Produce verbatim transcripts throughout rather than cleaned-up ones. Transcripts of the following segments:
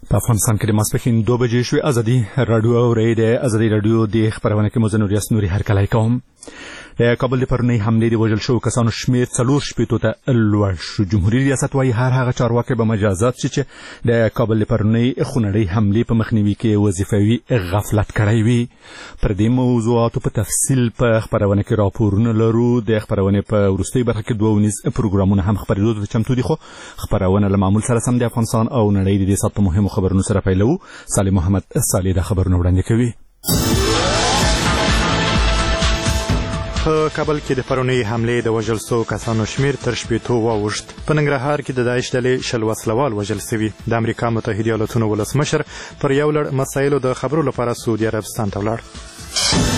په افغانستان کې د ماسپښین دوه بجې شوې. ازادي راډیو اورئ. د ازادي راډیو د خپرونه کې مو زه نوریاس نوري هرکلی کوم. د کابل د پرونۍ حملې د وژل شوو کسانو شمېر څلور شپېتو ته لوړ شو. جمهوري ریاست وایي هر هغه چارواکي به مجازات شي چې د کابل د پرونۍ خونړۍ حملې په مخنیوي کې وظیفوي غفلت کړی وي. پر دې موضوعاتو په تفصیل په خپرونه کې راپورونه لرو. د خپرونې په وروستۍ برخه کې دوه ونیز پروګرامونه هم خپرېدو ته چمتو دي، خو خپرونه له معمول سره سم د افغانستان او نړۍ د دې ساعت په مهمو خبرونو سره پیلوو. صالح محمد صالح دا خبرونه وړاندې کوي. په کابل کې د پرونۍ حملې د وژل شوو کسانو شمېر تر شپېتو واوښت. په ننګرهار کې د داعش ډلې شل وسلوال وژل شوي. د امریکا متحده ایالاتونو ولسمشر پر یو لړ مسایلو د خبرو لپاره سعودي عربستان ته ولاړ.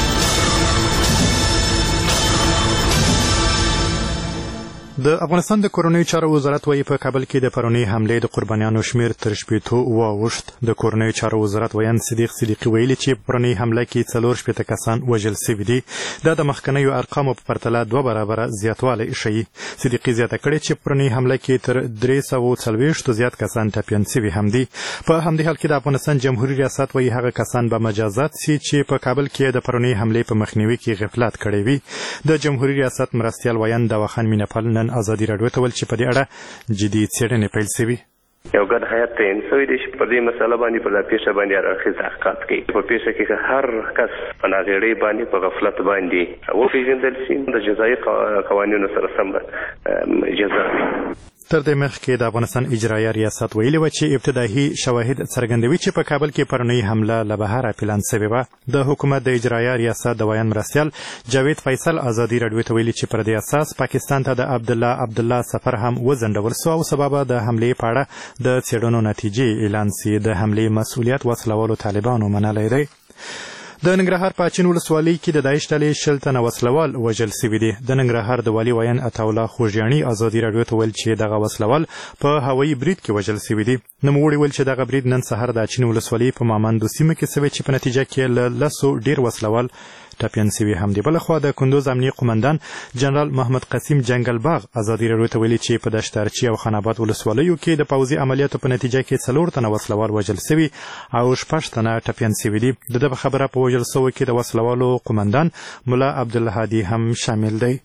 د افغانستان د کورنیو چارو وزارت وایي په کابل کې د پرونۍ حملې د قربانیانو شمېر تر شپېتو واوښت. د کورنیو چارو وزارت ویان صدیق صدیقي ویلي چې په پرونۍ حمله کې څلور شپېته کسان وژل شوي دي. دا د مخکنیو ارقامو په پرتله دوه برابره زیاتوالی ښیي. صدیقي زیاته کړې چې په پرونۍ حمله کې تر درې سوه څلوېښتو زیات کسان ټپیان شوي هم دي. په همدې حال کې د افغانستان جمهوري ریاست وایي هغه کسان به مجازات شي چې په کابل کې د پرونۍ حملې په مخنیوي کې غفلت کړی وي. د جمهوري ریاست مرستیال ویان دواخان مینهپال نن ازادي راډیو ته ویل چې په دې اړه جدي څېړنې پیل شوي. یو ګډ هیات تعین شوی دی چې په دې مسله باندې په دې پیښه باندې هر تحقیقات کوي. په پیښه کې هر کس په ناغېړۍ باندې په غفلت باندې وپېژندل شي د جزایي قوانینو سره سم جزا. تر دې مخکې د افغانستان اجرایه ریاست ویلي وه چې ابتدایي شواهد څرګندوي چې په کابل کې پرونۍ حمله له بهره پلان شوې وه. د حکومت د اجرایه ریاست د ویان مرستیال جاوید فیصل ازادي راډیو ته ویلي چې پر دې اساس پاکستان ته د عبدالله عبدالله سفر هم وځنډول سو او سبب د حملې په اړه د څېړنو نتیجې اعلان سي. د حملې مسؤلیت وسلوالو طالبانو منلی دی. د ننګرهار په اچین ولسوالۍ کې د داعش ډلې شل تنه وسلوال وژل شوي دي. د ننګرهار د والي ویان عطاالله خوږیاڼي ازادي راډیو ته ویل چې دغه وسلوال په هوایي برید کې وژل شوي دي. نوموړي ویل چې دغه برید نن سهار د اچین ولسوالۍ په مامندو سیمه کې شوی چې په نتیجه کې له لسو ډېر وسلوال ټپیان شوي هم دي. بلخوا د کندوز امنیه قومندان جنرال محمد قسیم جنګل باغ ازادي راډیو ته ویلي چې په دشت ارچي او خاناباد ولسوالیو کې د پوځي عملیاتو په نتیجه کې څلور تنه وسلوال وژل شوي او شپږ تنه ټپیان شوي دي. د ده په خبره په وژل شوو کې د وسلوالو قومندان ملا عبدالهادي هم شامل دی.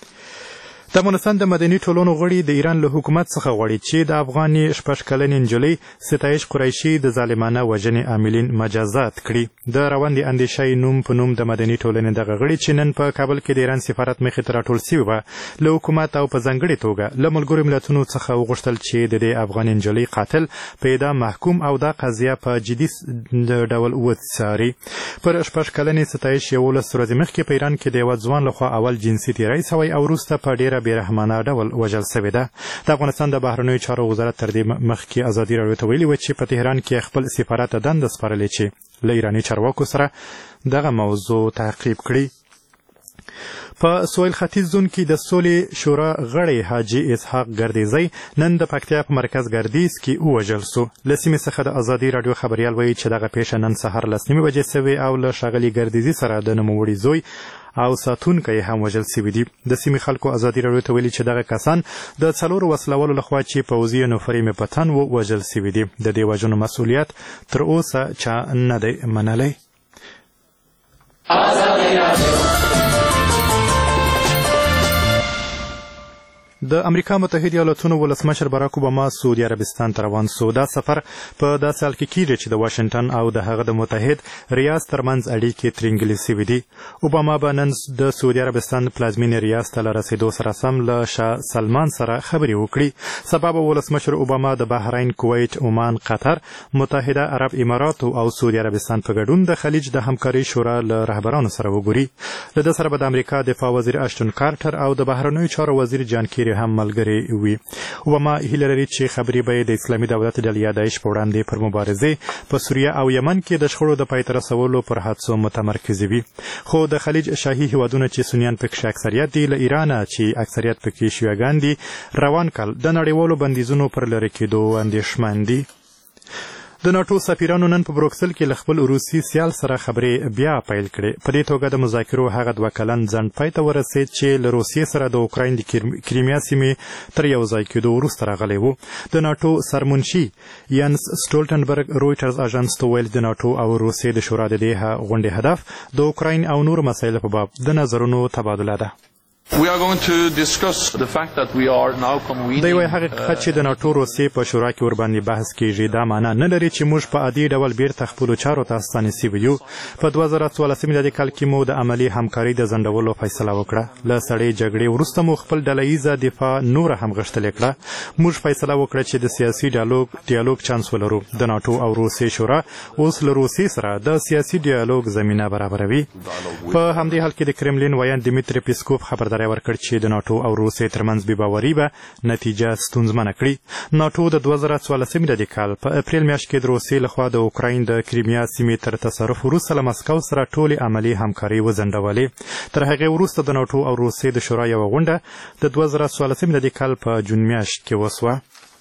د افغانستان د مدني ټولنو غړي د ایران له حکومت څخه غواړي چې د افغاني شپږ کلنې نجلۍ ستایش قریشي د ظالمانه وژنې عاملین مجازات کړي. د روندې اندیشۍ نوم په نوم د مدني ټولنې دغه غړي چې نن په کابل کې د ایران سفارت مخې ته راټول شوي وه له حکومت او په ځانګړې توګه له ملګرو ملتونو څخه وغوښتل چې د دې افغاني نجلۍ قاتل په اعدام محکوم او دا قضیه په جدي ډول وڅاري. پر شپږ کلنې ستایش یولس ورځې مخکې په ایران کې د یوه ځوان لخوا اول جنسي تېری سوی او وروسته په ډېره بېرحمانه ډول وژل شوې ده. د افغانستان د بهرنیو چارو وزارت تر دې مخکې ازادي راډیو ته ویلي وه چې په تهران کې خپل سفارت ته دنده سپارلې چې له ایراني چارواکو سره دغه موضوع تعقیب کړي. په سویل ختیځ زون کې د سولې شورا غړی حاجي اسحاق ګردیزی نن د پکتیا په مرکز ګردیز کې ووژل سو. له سیمې څخه د ازادي راډیو خبریال وایي چې دغه پیښه نن سهار لس نیمې بجې سوې او له ښاغلي ګردیزي سره د نوموړي زوی او ساتونکی هم وژل شوي دي. د سیمې خلکو ازادي راډیو ته ویلي چې دغه کسان د څلورو وسلوالو لخوا چې پوځي یونیفورم یې په تن و وژل شوي دي. د دې وژنو مسؤلیت تر اوسه چا نه دی منلی. د امریکا متحده ایالاتونو ولسمشر باراک اوباما سعودي عربستان ته روان سو. دا سفر په داسې حال کې کیږي چې د واشنګټن او د هغه د متحد ریاض ترمنځ اړیکې ترینګلې شوي دي. اوباما به نن د سعودي عربستان پلازمینې ریاض ته له رسېدو سره سم له شاه سلمان سره خبرې وکړي. سبا به ولسمشر اوباما د بحرین، کویت، عمان، قطر، متحده عرب اماراتو او سعودي عربستان په ګډون د خلیج د همکارۍ شورا له رهبرانو سره وګوري. له ده سره به د امریکا دفاع وزیر اشتون کارټر او د بهرنیو چارو وزیر جان کیری هم ملګری وي. اوباما هیله لري چې خبرې به د اسلامي دولت ډلې یا داعش په وړاندې پر مبارزې په سوریه او یمن کې د شخړو د پای ته رسولو پر هڅو متمرکز وي. خو د خلیج شاهي هیوادونه چې سنیان پکې اکثریت دي، له ایرانه چې اکثریت پکې شیعهګان دي، روان کال د نړیوالو بندیزونو پر لرې کېدو اندېښمن دي. د ناټو سفیرانو نن په بروکسل کې له خپل روسي سیال سره خبرې بیا پیل کړې. په دې توګه د مذاکرو هغه دوه کلن ځنډ پای ته ورسېد چې له روسیې سره د اوکراین د کریمیا سیمې تر یو ځای کېدو وروسته راغلی و. د ناټو سرمنشي یانس سټولټنبرګ رویټرز اژانس ته ویل د ناټو او روسیې د شورا د دې غونډې هدف د اوکراین او نورو مسایلو په باب د نظرونو تبادله ده. We are going to discuss the fact that we are now convening. دا یو حقیقت چې د ناټو روسیې په شورا کې ورباندې بحث کېږي. دا معنا نه لري چې موږ په عادي ډول بیرته خپلو چارو ته ستانه سوي یو. په دوه زره څوارلسم میلادي کال کې مو د عملي همکارۍ د ځنډولو فیصله وکړه. له سړې جګړې وروسته مو خپل ډلهییزه دفاع نوره هم غښتلې کړه. موږ فیصله وکړه چې د سیاسي ډیالوګ ډیالوګ چانس ولرو. د ناټو او روسیې شورا اوس له روسیې سره د سیاسي ډیالوګ زمینه برابروي. په همدې حال کې د کرملین ویان دیمیتری پیسکوف خبرداری ورکړ چې د ناټو او روسیې ترمنځ بې باوري به نتیجه ستونزمنه کړي. ناټو د دوه زره څوارلسم میلادي کال په اپریل میاشت کې د روسیې لخوا د اوکراین د کریمیا سیمې تر تصرف وروسته له مسکو سره ټولې عملي همکارۍ وځنډولې. تر هغې وروسته د ناټو او روسیې د شورا یوه غونډه د دوه زره څوارلسم میلادي کال په جون میاشت کې وسوه.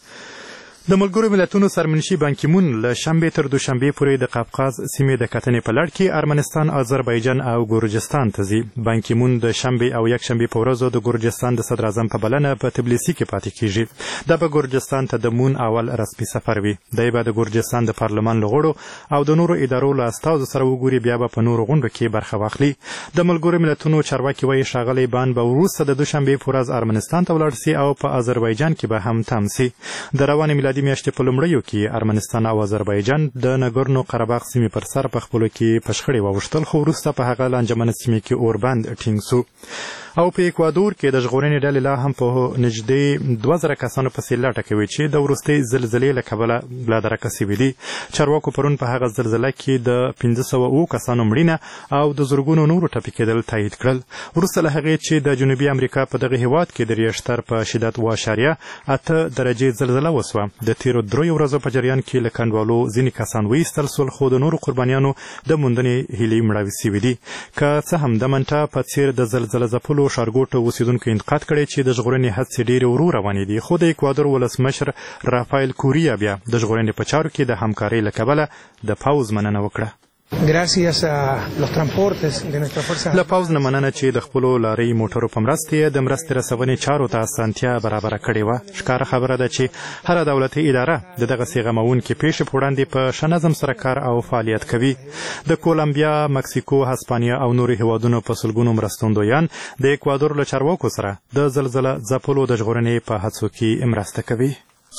د ملګرو ملتونو سرمنشي بانکیمون له شنبې تر دوشنبې پورې د قفقاز سیمې د کتنې په لړ کې ارمنستان، آذربایجان او ګورجستان ته ځي. بانکیمون د شنبې او یکشنبې په ورځو د ګورجستان د صدر اعظم په بلنه په تبلیسي کې پاتې کیږي. دا به ګورجستان ته د مون اول رسمي سفر وي. دی به د ګورجستان د پارلمان له غړو او د نورو ادارو له استازو سره وګوري، بیا به په نورو غونډو کې برخه واخلي. د ملګرو ملتونو چارواکي وایي ښاغلی بان به وروسته د دوشنبې په ورځ ارمنستان ته ولاړ سي او په آذربایجان کې به هم تم سي. د روانې میلادي میاشتې په لومړیو کې ارمنستان او آذربایجان د نګورنو قرهباغ سیمې پر سر په خپلو کې په شخړې واوښتل، خو وروسته په هغه لانجمنه سیمې کې اوربند ټینګ سو. او په اکوادور کې د ژغورنې ډلې لا هم په نږدې دوه زره کسانو پسې لټه کوي چې د وروستۍ زلزلې له کبله لا درکه سوي دي. چارواکو پرون په هغه زلزله کې د پنځه سوه اووه کسانو مړینه او د زرګونو نورو ټپي کېدل تایید کړل. وروسته له هغې چې د جنوبي امریکا په دغه هېواد کې د ریشتر په شدت اوه اعشاریه اته درجې زلزله وسوه. د تېرو دریو ورځو په جریان کې له کنډوالو ځینې کسان وایستل سول، خو د نورو قربانیانو د موندنې هیلې مړاوې سوي دي. که څه هم د منټا په څېر د زلزله ځپلو ښارګوټو اوسیدونکو انتقاد کړی چې د ژغورنې هڅې ډېرې ورو روانې دي، خو د اکوادور ولسمشر رافایل کوریا بیا د ژغورنې په چارو کې د همکارۍ له کبله د پوځ مننه وکړه. Gracias a los transportes de nuestra fuerza. له پوځ نه مننه چې د خپلو لارۍ موټرو په مرسته یې د مرستې رسونې چارو ته اسانتیا برابره کړې وه. ښکاره خبره ده چې هره دولتي اداره د دغسې غموونکې پیښې په وړاندې په ښه نظم سره کار او فعالیت کوي. د کولمبیا، مکسیکو، هسپانیا او نورو هیوادونو په سلګونو مرستندویان د اکوادور له چارواکو سره د زلزله ځپلو د ژغورنې په هڅو کې مرسته کوي.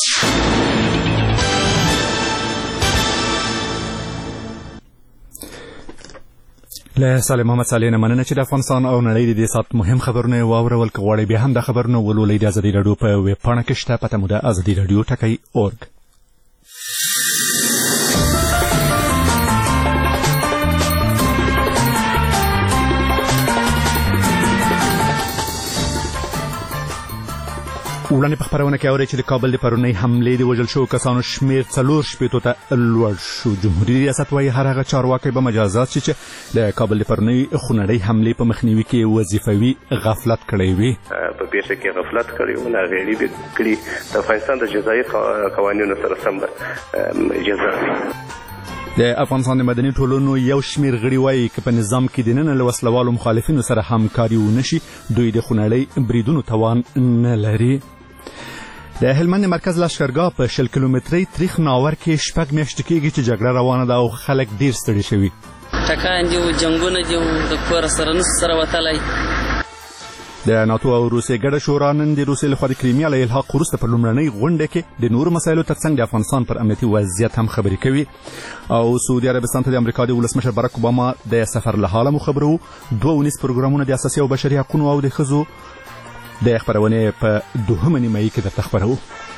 له صالح محمد صالح نه مننه چې د افغانستان او نړۍ د دې ساعت مهم خبرونه یې واورول. که غواړئ بیا هم دا خبرونه ولولئ د ازادي راډیو په ویب پاڼه کې شته، پته مو ده ازادي راډیو ټکی اورګ. وړاندې په خپرونه کې اورئ چې د کابل د پرونۍ حملې د وژل شوو کسانو شمېر څلور شپېتو ته لوړ شو. جمهوري ریاست وایي هر هغه چارواکی به مجازات شي چې د کابل د پرونۍ خونړۍ حملې په مخنیوي کې وظیفوي غفلت کړی وي. په پیښه کې غفلت کړی و، ناغېړي به کړي. د افغانستان د جزایي قوانینو سره سم جزا. د افغانستان د مدني ټولنو یو شمېر غړي وایي که په نظام کې دننه له وسلوالو مخالفینو سره همکاري ونه شي، دوی د خونړۍ بریدونو توان نه لري. د هلمند مرکز لښکرګاه په شل کیلومترۍ تریخ ناور کې شپږ میاشتې کېږي چې جګړه روانه ده او خلک ډېر ستړي شوي. ټکان دي او جنګونه دي او د کور سره نس سره وتلی. د ناتو او روسیې ګډه شورا نن د روسیې لخوا د کریمیا له الحاق وروسته په لومړنۍ غونډه کې د نورو مسایلو ترڅنګ د افغانستان پر امنیتي وضعیت هم خبرې کوي. او سعودي عربستان ته د امریکا د ولسمشر باراک اوباما د سفر له حاله مو خبرو. دوه ونیز پروګرامونه د اساسي او بشري حقونو او د ښځو د خپرونې په دوهمه نیمایي کې درته خپروو.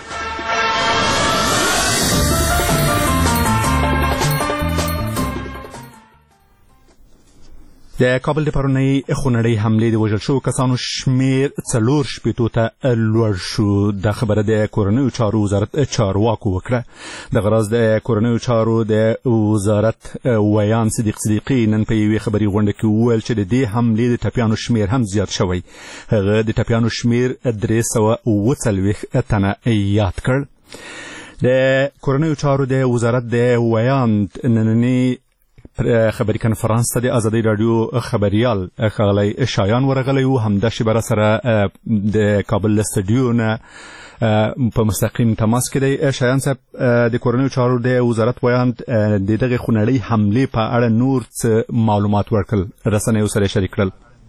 د کابل د پرونۍ خونړۍ حملې د وژل شوو کسانو شمېر څلور شپېتو ته لوړ شو. دا خبره د کورنیو چارو وزارت چارواکو وکړه. دغه راز د کورنیو چارو د وزارت ویان صدیق صدیقي نن په یوې خبري غونډه کې وویل چې د دې حملې د ټپیانو شمېر هم زیات شوی. هغه د ټپیانو شمېر درې سوه اووه څلوېښت تنه یاد کړ. د کورنیو چارو د وزارت د ویاند نننی خبري کنفرانس ته د ازادي رادیو خبريال ښاغلی شایان ورغلی و، همدا شیبه سره د کابل له سټډیو نه په مستقیم تماس کې دی. شایان صاحب، د کورنیو چارو د وزارت ویاند د دغه خونړۍ حملې په اړه نور څه معلومات ورکړل، رسنیو سره شریک کړل؟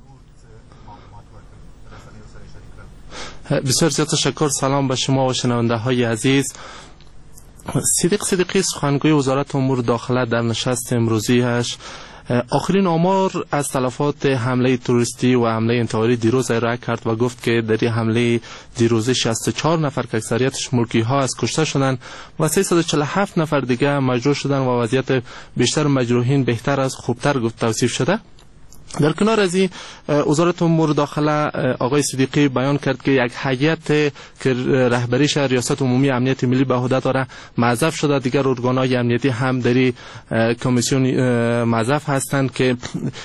بسیار زیاد تشکر. سلام به شما و شنونده های عزیز. صدیق صدیقی سخنگوی وزارت امور داخله در نشست امروزیش آخرین آمار از تلفات حمله تروریستی و حمله انتحاری دیروز ارائه کرد و گفت که در این حمله دیروز شصت و چهار نفر که اکثریتش ملکی ها از کشته شدند و سیصد و چهل و هفت نفر دیگه مجروح شدند و وضعیت بیشتر مجروحین بهتر از خوبتر گفت توصیف شده. در کنار از این، وزارت امور داخله آقای صدیقی بیان کرد که یک هیئت که رهبریش ریاست عمومی امنیت ملی به عهده داره معزف شده. دیگر ارگان‌های امنیتی هم در کمیسیون معزف هستند که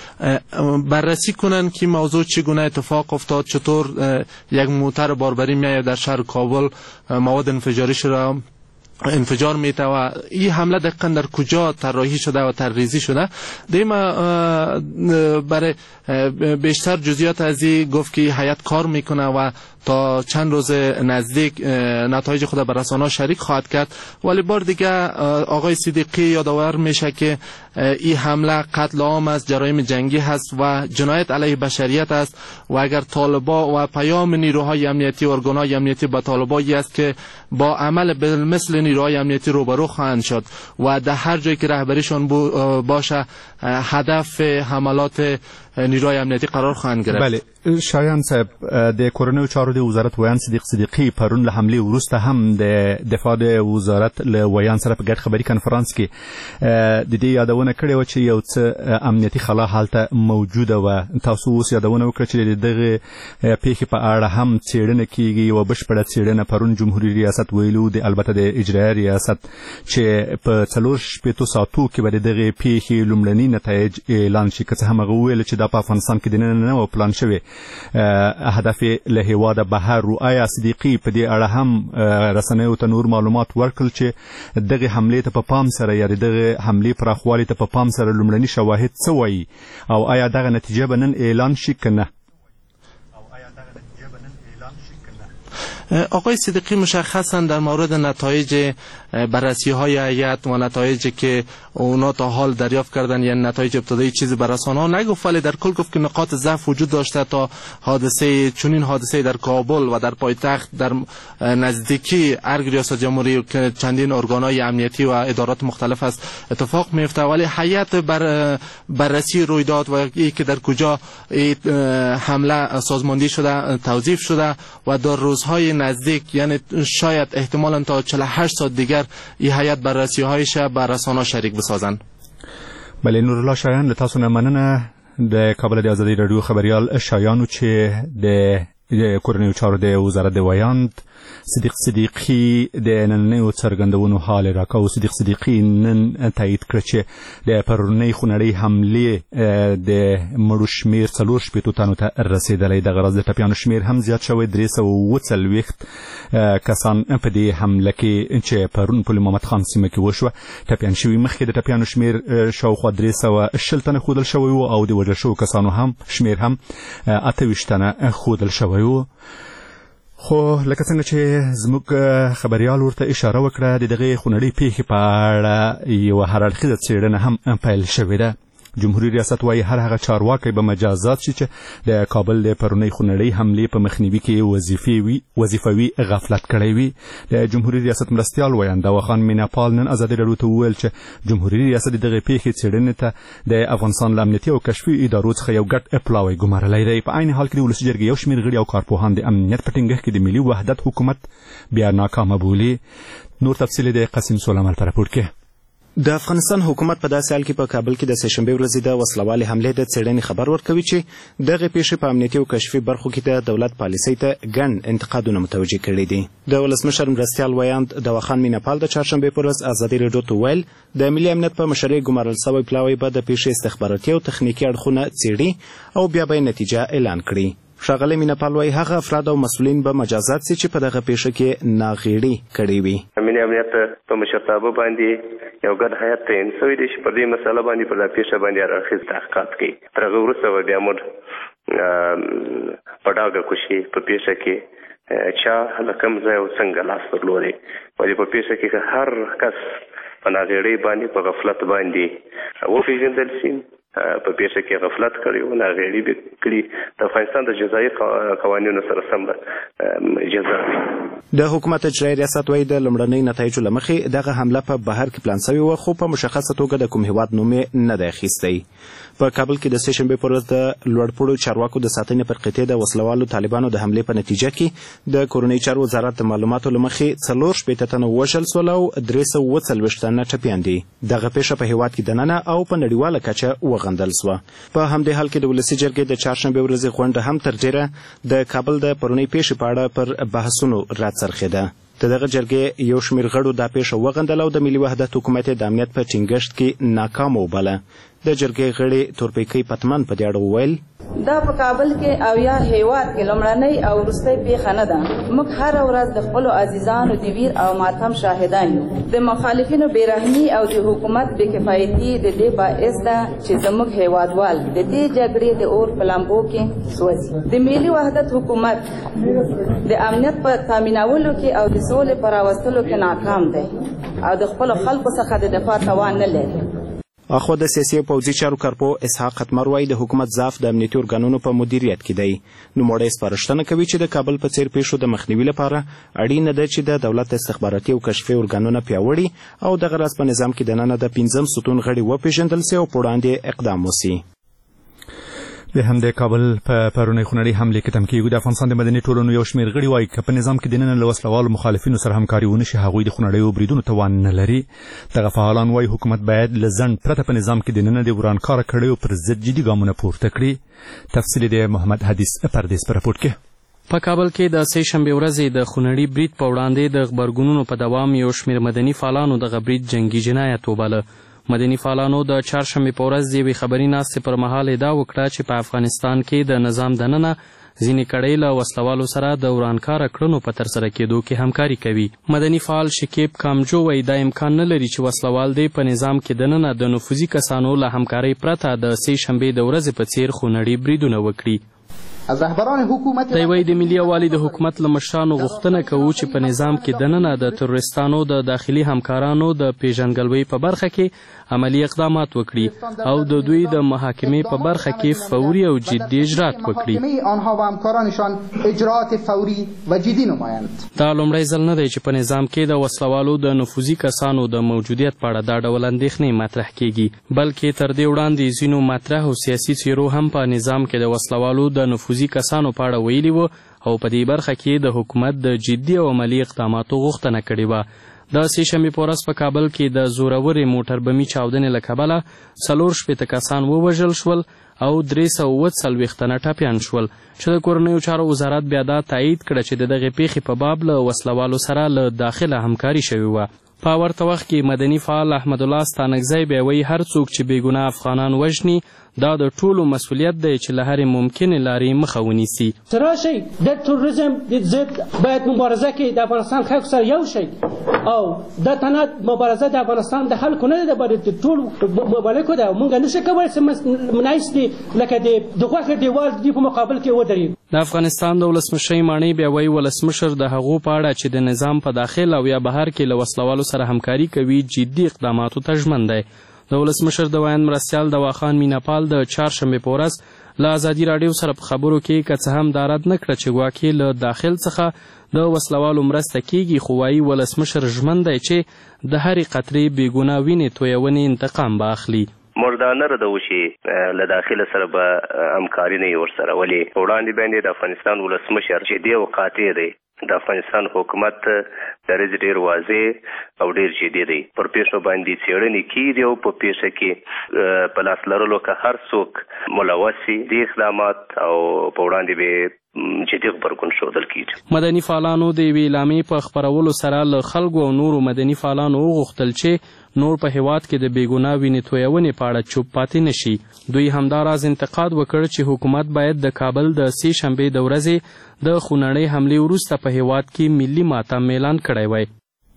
بررسی کنند که موضوع چگونه اتفاق افتاد، چطور یک موتر باربری میآید در شهر کابل مواد انفجاری را انفجار میته و این حمله دقیقا در کجا طراحی شده و طرحریزی شده. دیما برای بیشتر جزئیات از این گفت که هیئت کار میکنه و تا چند روز نزدیک نتایج خود به رسانه‌ها شریک خواهد کرد. ولی بار دیگه آقای صدیقی یادآور میشه که این حمله قتل عام است، جرایم جنگی هست و جنایت علیه بشریت است و اگر طالبا و پیام نیروهای امنیتی و ارگان‌های امنیتی به طالبایی است که با عمل مثل نیروهای امنیتی روبرو خواهند شد و در هر جایی که رهبریشان باشه هدف حملات نیروهای امنیتی قرار خواهند گرفت. بله شایان صاحب، د کورنیو چارو د وزارت ویان صدیق صدیقی پرون له حملې وروسته هم د دفاع د وزارت له ویان سره په ګډ خبري کنفرانس کې د دې یادونه کړې و چې یو څه امنیتي خلا حالته موجوده و. تاسو اوس یادونه وکړه چې دغه پیښې په اړه هم څېړنه کیږي، یوه بشپړه څېړنه پرون جمهوریت ریاست ویلو د البته د اجرایه ریاست چې په څلور شپېتو ساعتو کې به د دغې پیښې لومړني نتایج اعلان شي. که څه هم هغه وویل چې دا په افغانستان کې دننه نه و پلان شوی، هدف له هیواده بهر و. آیا صدیقی په دې اړه هم رسنیو ته نور معلومات ورکړل چې دغه حملې ته په پام سره یا دغه حملې پراخوالي ته په پام سره لومړني شواهد څه وایي او آیا دغه نتیجه به نن اعلان شي که نه؟ آقای صدیقی مشخصا در مورد نتایج بررسی های هیئت و نتایجی که اونا تا حال دریافت کردن یعنی نتایج ابتدایی چیزی بر رسانه‌ها نگفت، ولی در کل گفت که نقاط ضعف وجود داشته تا حادثه چنین حادثه در کابل و در پایتخت در نزدیکی ارگ ریاست جمهوری که چندین ارگان‌های امنیتی و ادارات مختلف است اتفاق میفته. ولی هیئت بر بررسی رویداد و ای که در کجا حمله سازماندهی شده توصیف شده و در روزهای نزدیک یعنی شاید احتمالاً تا چهل و هشت ساعت دیگر این هیئت بررسی هایش بر رسانه‌ها شریک بسازن. بله نورالله شایان، له تاسو نه مننه. د کابل د ازادي رادیو خبريال شایانو چې د کورنیو چارو د وزارت د ویاند صدیق صدیقی د نننیو څرګندونو حال راکاو. صدیق صدیقی نن تایید کړ چې د پرونۍ خونړۍ حملې د مړو شمېر څلور شپېتو تنو ته رسېدلی. دغه راز د ټپیانو شمېر هم زیات شوی، درې سوه اووه څلوېښت کسان په دې حمله کې چې پرون په محمد خان سیمه کې وشوه ټپیان شوي. مخکې د ټپیانو شمېر شاوخوا درې سوه شل تنه ښودل شوی و او د وژل شوو کسانو هم شمېر هم اته ویشت تنه ښودل شوی و. خو لکه څنګه چې زموږ خبريال ورته اشاره وکړه، د دغې خونړۍ پیښې په اړه یوه هراړخیزه څېړنه هم پیل شوې ده. جمهوریت ریاست وایي هر هغه چارواکی به مجازات شي چې د کابل د پرونۍ خونړۍ حملې په مخنیوي کې وظیفوي وظیفوي غفلت کړی وي. د جمهوریت ریاست مرستیال ویاند دواخان میناپال نن ازادي راډیو ته وویل چې جمهوریت ریاست دغه پیښې څېړنې ته د افغانستان له امنیتي او کشفي ادارو څخه یو ګډ پلاوی ګمارلی دی. په عین حال کې د ولسي جرګې یو شمېر غړي او کارپوهان د امنیت په ټینګښت کې د ملي وحدت حکومت بیا ناکامه بولي. نور تفصیل د قاسم سلیمان په راپور کې. د افغانستان حکومت په داسې حال کې په کابل کې د سهشنبې ورځې د وسلوالې حملې د څېړنې خبر ورکوي چې دغه پیښې په امنیتي او کشفي برخو کې د دولت پالیسۍ ته ګڼ انتقادونه متوجه کړي دي. د ولسمشر مرستیال ویاند دواخان میناپال د چهارشنبې په ورځ ازادي راډیو ته ویل د ملي امنیت په مشرۍ ګمارل سوی پلاوی به د پیښې استخباراتي او تخنیکي اړخونه څېړي او بیا به نتیجه اعلان کړي. ښاغلی مینهپال وایي هغه افراد او مسؤلین به مجازات سي چې په دغه پیښه کې ناغېړي کړې وي. ملي امنیت په مشرتابه باندې یو ګډ هیات تعین شوی دی چې په دې مسله باندې په دې پیښه باندې هر اړخیز تحقیقات کوي. تر هغه وروسته به بیا موږ په ډاګه کوشي په پیښه کې چا له کوم ځای او څنګه لاس درلودی. ولې په پیښه کې هر کس په ناغېړۍ باندې په غفلت باندې وپېژندل شي، په پیښه کې غفلت کړی و، ناغېړي به کړي، د افغانستان د جزایي قوانینو سره سم جزا. د حکومت اجرایي ریاست وایي د لومړنۍ نتایجو له مخې دغه حمله په بهر کې پلان شوې وه، خو په مشخصه توګه د کوم هیواد نوم یې نه دی اخیستی. په کابل کې د سه شنبې په ورځ د لوړپوړو چارواکو د ساتنې پر قطعې د وسلوالو طالبانو د حملې په نتیجه کې د کورنۍ چارو وزارت د معلوماتو له مخې څلور شپېته تنه وژل شول او درې سوه اووه څلوېښت تنه ټپیان دي. دغه پیښه په هیواد کې دننه او په نړیواله کچه وغندل شوه. په همدې حال کې د ولسي جرګې د چهارشنبې ورځې غونډه هم تر ډېره د کابل د پرونۍ پیښې په اړه پر بحثونو راڅرخېده. د دغه جرګې یو شمېر غړو دا پیښه وغندله او د ملي وحدت حکومت یې د امنیت په ټینګښت کې ناکامه وبله. د جرګې غړي تورپیکۍ پتمن په دې اړه وویل دا په کابل کې او یا هیواد کې لومړنۍ او وروستۍ پیښه نه ده. موږ هره ورځ د خپلو عزیزانو د ویر او ماتم شاهدان یو. د مخالفینو بېرحمي او د حکومت بېکفایتي د دې باعث ده چې زموږ هیوادوال د دې جګړې د اور په لامبو کې سوځي. د ملي وحدت حکومت د امنیت په تامینولو کې او د سولې په راوستلو کې ناکام دی او د خپلو خلکو څخه د دفاع توان نه لري. اخوا د سیاسي او پوځي چارو کارپو اسحاق ختمر وایي د حکومت ضعف د امنیتي ارګانونو په مدیریت کې دی. نوموړی سپارښتنه کوي چې د کابل په څېر پیښو د مخنیوي لپاره اړینه ده چې د دولت استخباراتي او کشفي ارګانونه پیاوړي او دغه راز په نظام کې دننه د پنځم ستون غړي وپېژندل سي او په وړاندې اقدام وسي. د همدې کابل په پرونۍ خونړۍ حملې کې تم کېږي. د افغانستان د مدني ټولنو یو شمېر غړي وایي که په نظام کې دننه له وسلوالو مخالفینو سره همکاري ونه شي هغوی د خونړیو بریدونو توان نه لري. دغه فعالان وایي حکومت باید له ځنډ پرته په نظام کې دننه د ورانکاره کړیو پر ضد جدي ګامونه پورته کړي. تفصیل د محمد حدیث پردیس په رپورټ کې. په کابل کې د سه شنبې ورځې د خونړي برید په وړاندې د غبرګونونو په دوام یو شمېر مدني فعالانو دغه برید جنګي جنایت وباله. مدني فعالانو د چهارشنبې په ورځ د یوې خبري ناستې پر مهال ادعا وکړه چې په افغانستان کې د نظام دننه ځینې کړۍ له وسلوالو سره د ورانکاره کړنو په ترسره کېدو کې همکاري کوي. مدني فعال شکیب کامجو وایي دا امکان نه لري چې وسلوال دی په نظام کې دننه د نفوذي کسانو له همکارۍ پرته د سه شنبې د ورځې په څېر خونړي بریدونه وکړي. از رهبران حکومت دی وایي د ملي یووالي د حکومت له مشرانو غوښتنه کوو چې په نظام کې دننه د تروریستانو د داخلي همکارانو د پیژندګلوۍ په برخه کې عملی اقدامات وکړي او د دوی د محاکمې په برخه کې فوري او جدي اجرات وکړي. آنها و همکارانشان اجرات فوري و جدي نمایند. دا لومړی ځل نه دی چې په نظام کې د وسلوالو د نفوذي کسانو د موجودیت په اړه دا ډول اندېښنې مطرح کیږي، بلکې تر دې وړاندې ځینو مطرح او سیاسي څیرو هم په نظام کې د وسلوالو د نفوذي کسانو په اړه ویلي وو او په دې برخه کې د حکومت د جدي او عملي اقداماتو غوښتنه کړې وه. د سه شنبې په ورځ په کابل کې د زورورې موټر بمي چاودنې له کبله څلور شپېته کسان ووژل شول او درې سوه اووه څلوېښت تنه ټپیان شول چې د کورنیو چارو وزارت بیا دا تایید کړه چې د دغې پیښې په باب له وسلوالو سره له داخله همکاري شوې وه. په ورته وخت کې مدني فعال احمد الله ستانکزی بیا وایي هر څوک چې بېګناه افغانان وژني دا د ټولو مسؤلیت دی چې له هرې ممکنې لارې مخه ونیسي. چې راشئ د تروریزم ضد باید مبارزه کې د افغانستان خلکو سره یو شئ او د تنه مبارزه د افغانستان د خلکو نه ده بلکې د ټولو ممالکو ده. موږ نشو کولی چې منایس دي لکه د غوښې دیوال دي په مقابل کې ودرېږو. د افغانستان د ولسمشرۍ ماڼۍ بیا وایي ولسمشر د هغو په اړه چې د نظام په داخل او یا بهر کې له وسلوالو سره همکاري کوي جدي اقداماتو ته ژمن دی. د ولسمشر د ویاند مرستیال دواخان مینهپال د چهارشنبې په ورځ له ازادي راډیو سره په خبرو کې که څه هم دا رد نه کړه چې ګواکې له داخل څخه د وسلوالو مرسته کیږي، خو وایي ولسمشر ژمن دی چې د هرې قطرې بېګناه وینې تویونې انتقام به اخلي. موږ دا نه ردوو چې له داخله سره به همکاري نه وي ورسره، ولې په وړاندې باندې د افغانستان ولسمشر جدي او قاطع دی. د افغانستان حکومت دریځ ډېر واضح او ډېر جدي دی. پر پیښو باندې څېړنې کېږي او په پیښه کې په لاس لرلو که هر څوک ملوث وي دې اقدامات او په وړاندې به جدي غبرګون ښودل کیږي. مدني فعالانو د یوې اعلامیې په خپرولو سره له خلکو او نورو مدني فعالانو وغوښتل چې نور په هیواد کې د بېګناه وینې تویونې په اړه چوپ پاتې نشي. دوی همداراز انتقاد وکړ چې حکومت باید د کابل د سې شنبې د ورځې د خونړۍ حملې وروسته په هیواد کې ملي ماتم اعلان کړی وای.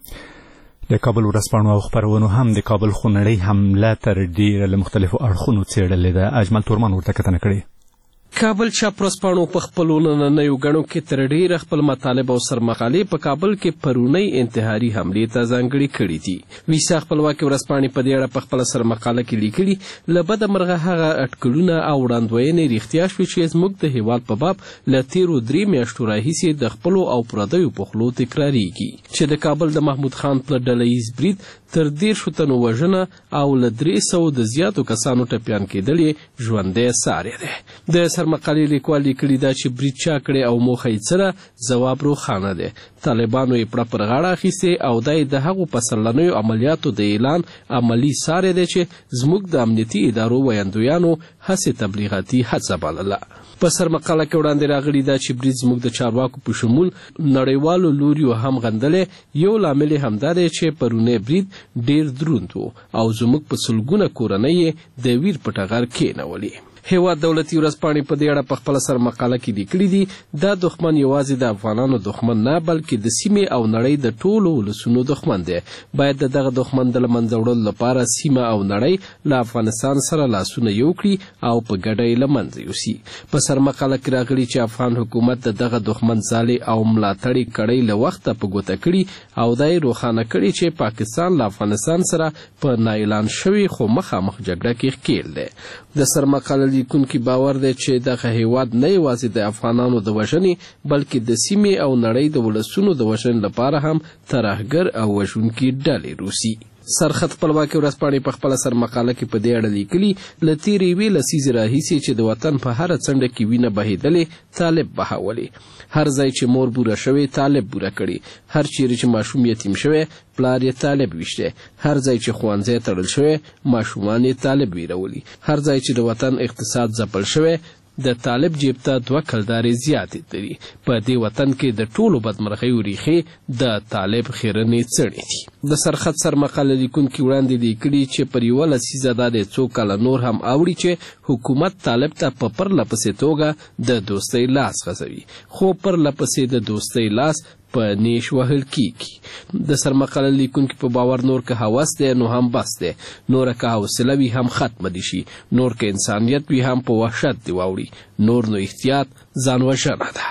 د کابل ورځپاڼو او خپرونو هم د کابل خونړۍ حمله تر ډیره له مختلفو اړخونو څېړلې ده. اجمل تورمان ورته کتنه کړې. کابل چاپ ورځپاڼو په خپلو نننیو ګڼو کې تر ډېره خپل مطالب او سرمقالې په کابل کې پرونۍ انتحاري حملې ته ځانګړې کړي دي. ویسا خپلواکې ورځپاڼې په دې اړه په خپله سرمقاله کې لیکلي له بده مرغه هغه اټکلونه او وړاندوینې رښتیا شوې چې زموږ د هېواد په باب له تېرو درې میاشتو راهیسې د خپلو او پردیو په خولو تکرارېږي چې د کابل د محمود خان په ډله ییز برید تر دېرشو تنو وژنه او له درې سوو د زیاتو کسانو ټپیان کېدل یې ژوندی ساری دی. د سرمقالې لیکوال لیکلي دا چې برید چا کړی او موخه یې څه ده، ځواب روښانه دی. طالبانو یې پړه پر غاړه اخیستې او دا یې د هغو پسرلنیو عملیاتو د اعلان عملي ساری دی چې زموږ د امنیتي ادارو ویاندویانو هسې تبلیغاتي هڅه بلله. په سرمقاله کې وړاندې راغلي دا چې برید زموږ د چارواکو په شمول نړیوالو لوریو هم غندلی. یو لامل یې همدا دی چې پرونی برید ډیر دروند و او زموږ په سلګونه کورنۍ یې د ویر په ټغر کېنولي. هیواد دولتي ورځپاڼې په دې اړه په خپله سرمقاله کې لیکلي دي دا دښمن یوازې د افغانانو دښمن نه بلکې د سیمې او نړۍ د ټولو ولسونو دښمن دی. باید د دغه دښمن د له منځه وړلو لپاره سیمه او نړۍ له افغانستان سره لاسونه یو کړي او په ګډه یې له منځه یوسي. په سرمقاله کې راغلي چې افغان حکومت د دغه دښمن ځالې او ملاتړې کړۍ له وخته په ګوته کړي او دا یې روښانه کړي چې پاکستان له افغانستان سره په نااعلان شوي خو مخامخ جګړه کې ښکېل دی. د سرمقاله لیکونکي باور دی چې دغه هیواد نه یوازې د افغانانو د وژنې بلکې د سیمې او نړۍ د ولسونو د وژنې لپاره هم ترهګر او وژونکي ډلې روسي. سرخط خپلواکې ورځپاڼې په خپله سرمقاله کې په دې اړه لیکلي له تېرې یوې لسیزې راهیسې چې د وطن په هره څنډه کې وینه بهېدلې طالب بهولې. هر ځای چې مور بوره شوې طالب بوره کړي. هر چیرې چې ماشوم یتیم شوی پلار یې طالب ویشتی. هر ځای چې ښوونځی تړل شوی ماشومان یې طالب ویرولي. هر ځای چې د وطن اقتصاد ځپل شوی د طالب جیب ته دوه کلدارې زیاتې تري. په دې وطن کې د ټولو بدمرغیو ریښې د طالب خیرنې څڼې دي. د سرخط سرمقاله لیکونکي وړاندې لیکلي چې پر یوه لسیزه دا د څو کاله نور هم اوړي چې حکومت طالب ته په پرله پسې توګه د دوستۍ لاس غځوي، خو پرله پسې د دوستۍ لاس په نیش وهل کیږي. د سرمقاله لیکونکي په باور نور که هوس دی نو هم بس دی، نوره که حوصله وي هم ختمه دي شي، نور که انسانیت وي هم په وحشت دی واوړي، نور نو احتیاط ځان وژنه ده.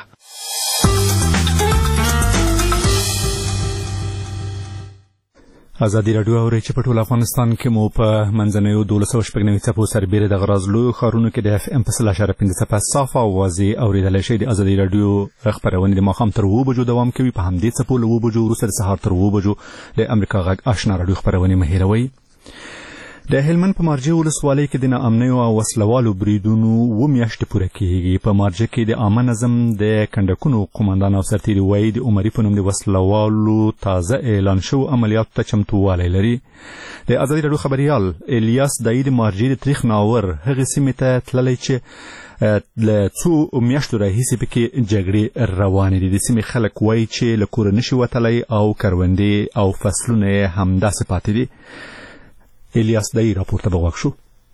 ازادي راډیو اوري چې په ټول افغانستان کې مو په منځنیو دولس سوه شپږ نوي څپو سربیره د غراز لویو ښارونو کې د اف ام په سل اشاره پنځه څپه صافه اوازې اورېدلی شئ. د ازادي راډیو خپرونې د ماښام تر اووه بجو دوام کوي. په همدې څپو له اووه بجو وروسته د سهار تر اووه بجو د امریکا غږ اشنا راډیو خپرونې مه هېروئ. د هلمند په مارجې ولسوالۍ کې د ناامنیو او وسلوالو بریدونو اووه میاشتې پوره کېږي. په مارجې کې د عامه نظم د کنډکونو قمندان او سرتیري وایي د عمري په نوم د وسلوالو تازه اعلان شوو عملیاتو ته چمتووالی لري. د ازادي راډیو خبریال الیاس دایي د مارجې د تریخ ناور هغې سیمې ته تللی چې له څو میاشتو راهیسې پکې جګړې روانې دي. د سیمې خلک وایي چې له کوره نشي وتلی او کروندې او فصلونه یې همداسې پاتې دي. الیاس دایي راپورته به غوږ شو.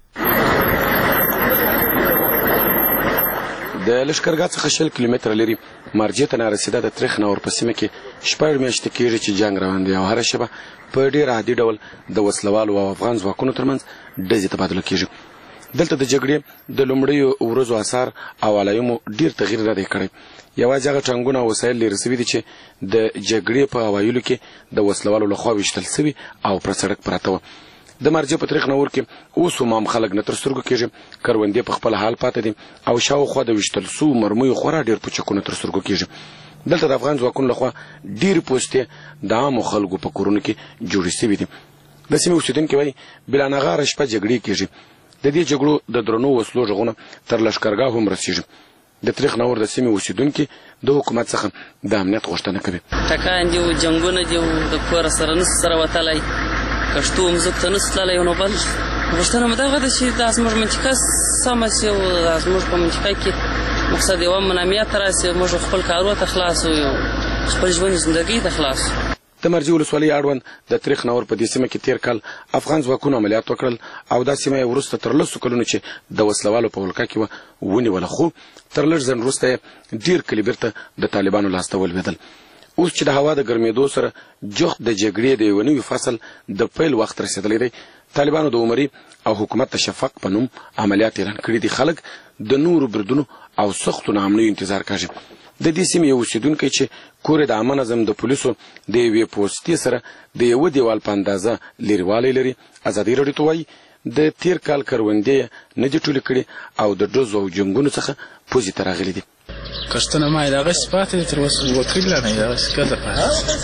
د لښکرګاه څخه شل کیلومتره لرې مارجې ته نارسېده د تریخ ناور په سیمه کې شپږ میاشتې کېږي چې جنګ روان دی او هره شپه په ډېر عادي ډول د وسلوالو او افغان ځواکونو ترمنځ ډزې تبادله کېږي. دلته د جګړې د لومړیو ورځو اثار او علایمو ډېر تغییر نه دی کړی. یوازې هغه ټانګونه او وسایل لرې سوي دي چې د جګړې په اوایلو کې د وسلوالو لخوا ویشتل سوي او پر سړک پراته وه. د مارجې په تریخ ناور کې اوس هم خلک نه تر سترګو کېږي. کروندې په خپل حال پاته دي او شاوخوا د ویشتل سوو مرمیو خورا ډېر پوچکونه تر سترګو کېږي. دلته د افغان ځواکونو لخوا ډېرې پوستې د عامو خلکو په کورونو کې جوړې سوي دي. د سیمې اوسېدونکي وایي بلانغاره شپه جګړې کېږي. د دې جګړو د درنو وسلو غږونه تر لښکرګاه هم رسېږي. د تریخ ناور د سیمې اوسېدونکي د حکومت څخه د امنیت غوښتنه کوي. ټکان دي و جنګونه دي و د کور سره نس سره وتلی کشتو مځکو ته نس تللی نو بل غوښتنه مو دغه ده چې دا زموږ منطقه سمه شي او دا زموږ په منطقه کې مقصد یو امن امنیت راسي موږ خپل کارونو ته خلاص یو خپل ژوند زندګۍ ته خلاص. د مرجې ولسوالۍ اړوند د تاریخ ناور په دې سیمه کې تیر کال افغان ځواکونو عملیات وکړل او دا سیمه یې وروسته تر لسو کلونو چې د وسلوالو په ولکه کې وه ونیوله، خو تر لږ ځنډ وروسته یې ډېر کلي بیرته د طالبانو لاسته ولوېدل. اوس چې د هوا د ګرمېدو سره جخت د جګړې د یوه نوي فصل د پیل وخت رسېدلی دی، طالبانو د عمري او حکومت د شفق په نوم عملیات اعلان کړي دي. خلک د نورو بریدونو او سختو ناامنیو انتظار کاږي. د دې سیمې یو اوسېدونکی چې کور یې د عامه نظم د پولیسو د یوې پوستې سره د یوه دیوال په اندازه لرېوالی لري، ازادۍ راډیو ته وایي د تیر کال کروندې یې نه دي ټولې کړي او د ډزو او جنګونو څخه پوزې ته راغلي دي. کښتونه ما یې دغسې پاتې دي تر اوسه وکیل لا نه یې دغسې ګرده پاتې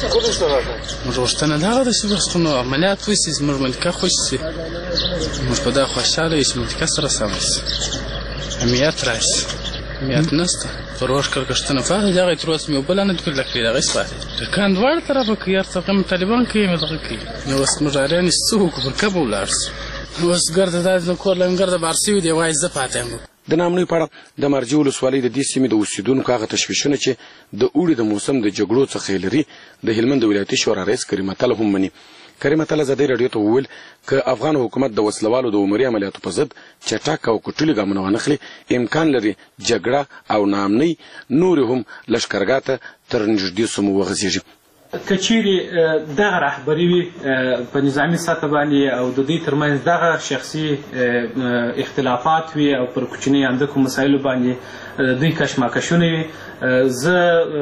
موږ غوښتنه دغه ده چې وختونو عملیات وشي، زموږ ملکه خوشي شي، موږ په دا خوشحاله یو چې ملکه سره سمه شي، امنیت راشي. امنیت نشته، پر ورکړ کښتونه پاتې دي، هغه یې تر اوسه مې یو بله نه دي کړي لکه دغسې پاتې دي. ټکان دواړه طرفه کوي، هر څه هم طالبان کوي هم دغه کوي. نو اوس موږ اریان چې څه وکړو، پر کبه ولاړ شو. اوس ګرده دا زموږ کور له ګرده بار شوي دي، وایي زه پاتې یم. د ناامنیو په اړه د مرجې ولسوالۍ د دې سیمې د اوسېدونکو هغه تشویشونه چې د اوړي د موسم د جګړو څخه یې لري د هلمند د ولایتي شورا رئیس کریم اتل هم مني. کریم اتل ازادۍ راډیو ته وویل که افغان حکومت د وسلوالو د عمري عملیاتو په ضد چټک او کوټلي ګامونه وانخلي، امکان لري جګړه او ناامنۍ نورې هم لښکرګاه ته تر نږدې سیمو وغځېږي. که چیرې دغه رهبري وي په نظامي سطح باندې او د دوی ترمنځ دغه شخصي اختلافات وي او پر کوچنیو اندکو مسایلو باندې دوی کشمکشونه وي، زه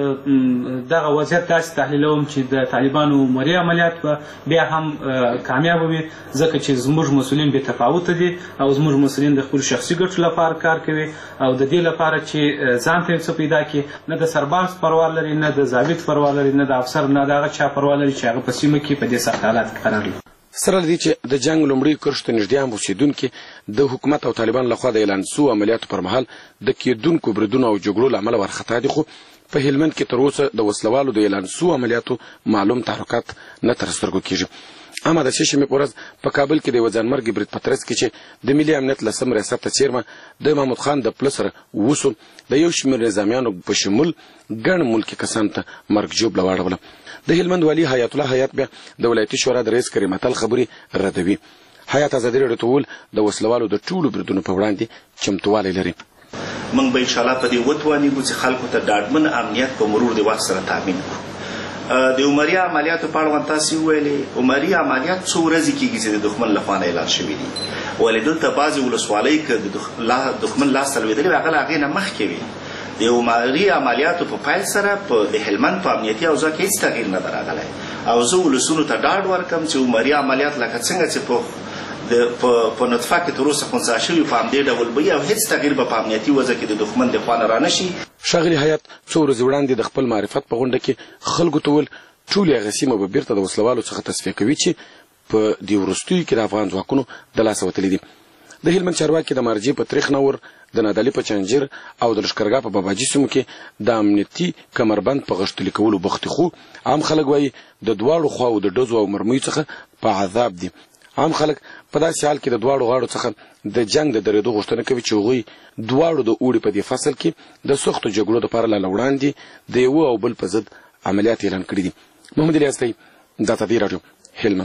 دغه وضعیت داسې تحلیلوم چې د طالبانو عمري عملیات به بیا هم کامیابه وي، ځکه چې زموږ مسؤلین بې تفاوته دي او زموږ مسؤلین د خپلو شخصي ګټو لپاره کار کوي او د دې لپاره چې ځان ته یو څه پیدا کړي، نه د سرباز پروا لري، نه د ضابط پروا لري، نه د افسر، نه د هغه چا پروا لري چې هغه په سیمه کې په دې سخت حالات کې قرار لري. سره له دې چې د جنګ لومړي کرښو ته نږدې هم اوسېدونکي د حکومت او طالبان لخوا د اعلان سوو عملیاتو پر مهال د کېدونکو بریدونو او جګړو له امله وارخطا دي، خو په هلمند کې تر اوسه د وسلوالو د اعلان سوو عملیاتو معلوم تحرکات نه تر سترګو کېږي. اما د سې شنبې په ورځ په کابل کې د یوه ځانمرګي برید په ترڅ کې چې د ملي امنیت لسم ریاست ته څیرمه د محمود خان د پله سره وسو د یو شمېر نظامیانو په شمول ګڼ ملکي کسانو ته مرګ ژوبله واړوله. د هلمند والي حیات الله حیات بیا د ولایتي شورا د رئیس کریم اتل خبرې ردوي. حیات ازادي راډیو ته وویل د وسلوالو د ټولو بریدونو په وړاندې چمتووالی لري. موږ به انشاءالله په دې وتوانیږو چې خلکو ته ډاډمن امنیت په مرور د وخت سره تامین کړو. د عمري عملیاتو په اړه تاسې وویلې، عمري عملیات څو ورځې کېږي چې د دښمن لخوا نه اعلان شوي دي، ولې دلته بعضې ولسوالۍ که د دښمن لاس ته لوېدلې وي هغه له هغې نه مخکې وي. د عمري عملیاتو په پیل سره په د هلمند په امنیتي اوضاع کې هېڅ تغییر نه ده راغلی او زه ولسونو ته ډاډ ورکړم چې عمري عملیات لکه څنګه چې په په نطفه کې تر اوسه خنثی شوي په همدې ډول به وي او هېڅ تغییر به په امنیتي وضع کې د دښمن د خوا نه رانه شي. ښاغلي حیات څو ورځې وړاندې د خپل معرفت په غونډه کې خلکو ته وویل ټولې هغه سیمه به بیرته د وسلوالو څخه تصفیه کوي چې په دې وروستیو کې د افغان ځواکونو د لاسه وتلي دي. د هلمند چارواکي د مرجې په تریخ نور، د نادعلي په چنجیر او د لښکرګاه په باباجي سیمو کې د امنیتي کمربند په غښتلي کولو بوخت دي، خو عام خلک وایي د دواړو خواو د ډزو او مرمیو څخه په عذاب دي. عام خلک په داسې حال کې د دواړو غاړو څخه د جنګ د درېدو غوښتنه کوي چې هغوی دواړو د اوړي په دې فصل کې د سختو جګړو دپاره له وړاندې د یوه او بل په ضد عملیات اعلان کړي دي. محمد الیاسی، د ازادي راډیو، هلمند.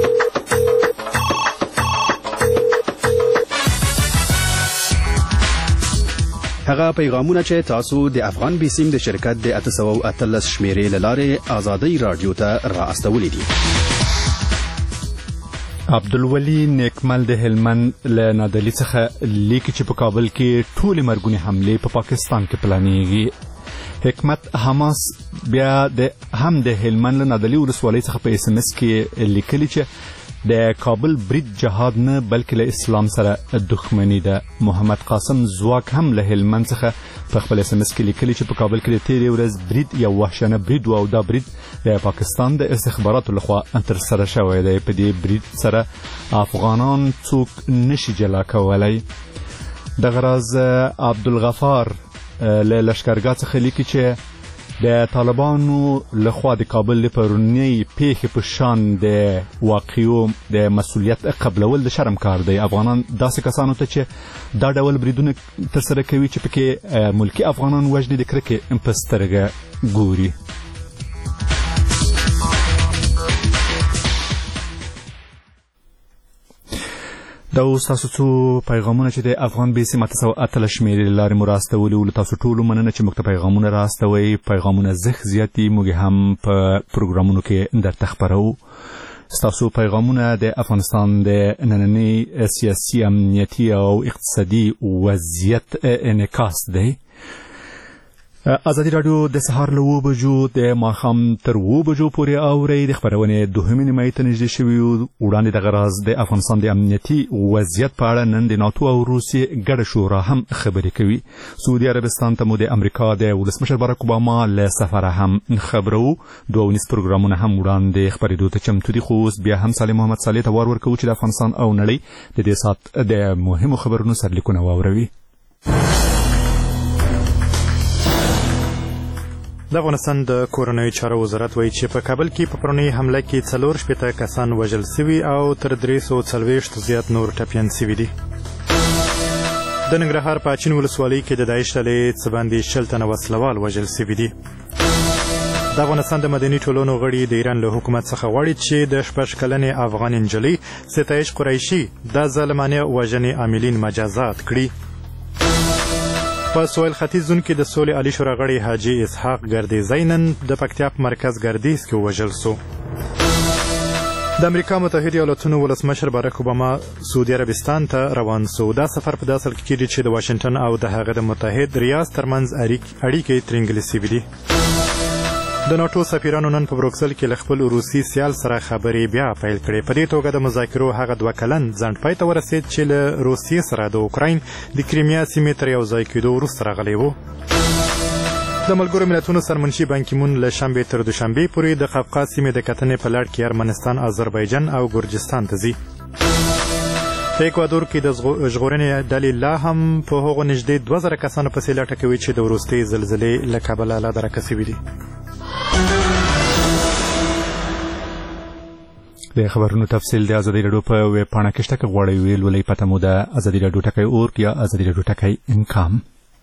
هغه پیغامونه چې تاسو د افغان بیسیم د شرکت د اته سوه اتلس شمیرې له لارې ازادي راډیو ته را استولې دي. عبدالولي نیکمل د هلمند له نادعلي څخه لیکي چې په کابل کې ټولې مرګونې حملې په پاکستان کې پلانېږي. حکمت حماس بیا د هم د هلمند له نادعلي ولسوالۍ څخه په اس ام اس کې لیکلي چې د کابل برید جهاد نه بلکې له اسلام سره دښمني ده. محمد قاسم ځواک هم له هلمند څخه په خپل اس ام اس کې لیکلي چې په کابل کې د تېرې ورځ برید یو وحشیانه برید و او دا برید د پاکستان د استخباراتو لخوا ترسره شوی دی. په دې برید سره افغانان څوک نشي جلا کولی. دغه راز عبدالغفار له لښکرګاه څخه لیکي چې د طالبانو لخوا د کابل د پرونی پیښې په شان د واقعو د مسؤلیت قبلول د شرم کار دی. افغانان داسې کسانو ته چې دا ډول بریدونه ترسره کوي چې پکې ملکی افغانان وژني د کرکې په سترګه ګوري. دا اوس تاسو څو پیغامونه چې د افغان بي سي اته سوه اتلس شمېرې له لارې مو راستولي وو. له تاسو ټولو مننه چې موږ ته پیغامونه راستوئ. پیغامونه زښت زیات دي، موږ هم په پروګرامونو کې درته خپروو. ستاسو پیغامونه د افغانستان د ننني سیاسي، امنیتي او اقتصادي وضعیت انعکاس دی. ازادي راډیو د سهار له اوه بجو د ماښام تر اوه بجو پورې اورئ. د خپرونې دوهمې نیمایي ته نږدې شوي یو. وړاندې دغه راز د افغانستان د امنیتي وضعیت په اړه نن د ناتو او روسیې ګډه شورا هم خبرې کوي. سعودي عربستان ته مو د امریکا د ولسمشر باراک اوباما له سفره هم خبرو. دوه ونیز پروګرامونه هم وړاندې خپرېدو ته چمتو دي. خو اوس بیا هم صالح محمد صالح ته وار ورکوو چې د افغانستان او نړۍ د دې ساعت د مهمو خبرونو سرلیکونه واوروي. د افغانستان د کورنیو چارو وزارت وایي چې په کابل کې په پرونی حمله کې څلور شپېته کسان وژل سوي او تر درې سوه څلوېښت زیات نور ټپیان سوي دي. د ننګرهار په اچین ولسوالۍ کې د داعش ډلې څه باندې شل تنه وسلوال وژل سوي دي. د افغانستان د مدني ټولنو غړي د ایران له حکومت څخه غواړي چې د شپږ کلنې افغان نجلۍ ستایش قریشي د ظالمانه وژنې عاملین مجازات کړي. په سویل ختیځ زون کې د سولې عالی شورا غړی حاجي اسحاق ګردیزی نن د پکتیا په مرکز ګردیز کې ووژل سو. د امریکا متحده ایالاتونو ولسمشر باراک اوباما سعودي عربستان ته روان سو. دا سفر په داسې کې کېږي چې د واشنګټن او د هغه د متحد ریاض ترمنځ اړیکې ترنګلې سوي دي. د ناټو سفیرانو نن په بروکسل کې له خپل روسي سیال سره خبرې بیا پیل کړې. په دې توګه د مذاکرو هغه دوه کلن ځنډ پای ته ورسېد چې له روسیې سره د اوکراین د کریمیا سیمې تر یو ځای کېدو وروسته راغلی و. د ملګرو ملتونو سرمنشي بان کی مون له شنبې تر دوشنبې پورې د قفقاز سیمې د کتنې په لړ کې ارمنستان، آذربایجان او ګرجستان ته ځي. په اکوادور کې د ژغورنې ډلې لا هم په هغو نږدې دوه زره کسانو پسې لټه کوي چې د وروستۍ زلزلې له کبله لا درکه سوي دي. د خبرونو تفصیل د ازادي راډیو په ویب پاڼه کې شته. که غواړئ ولولئ پته مو د ازادي راډیو ټکی اورګ یا ازادي راډیو ټکی انکام.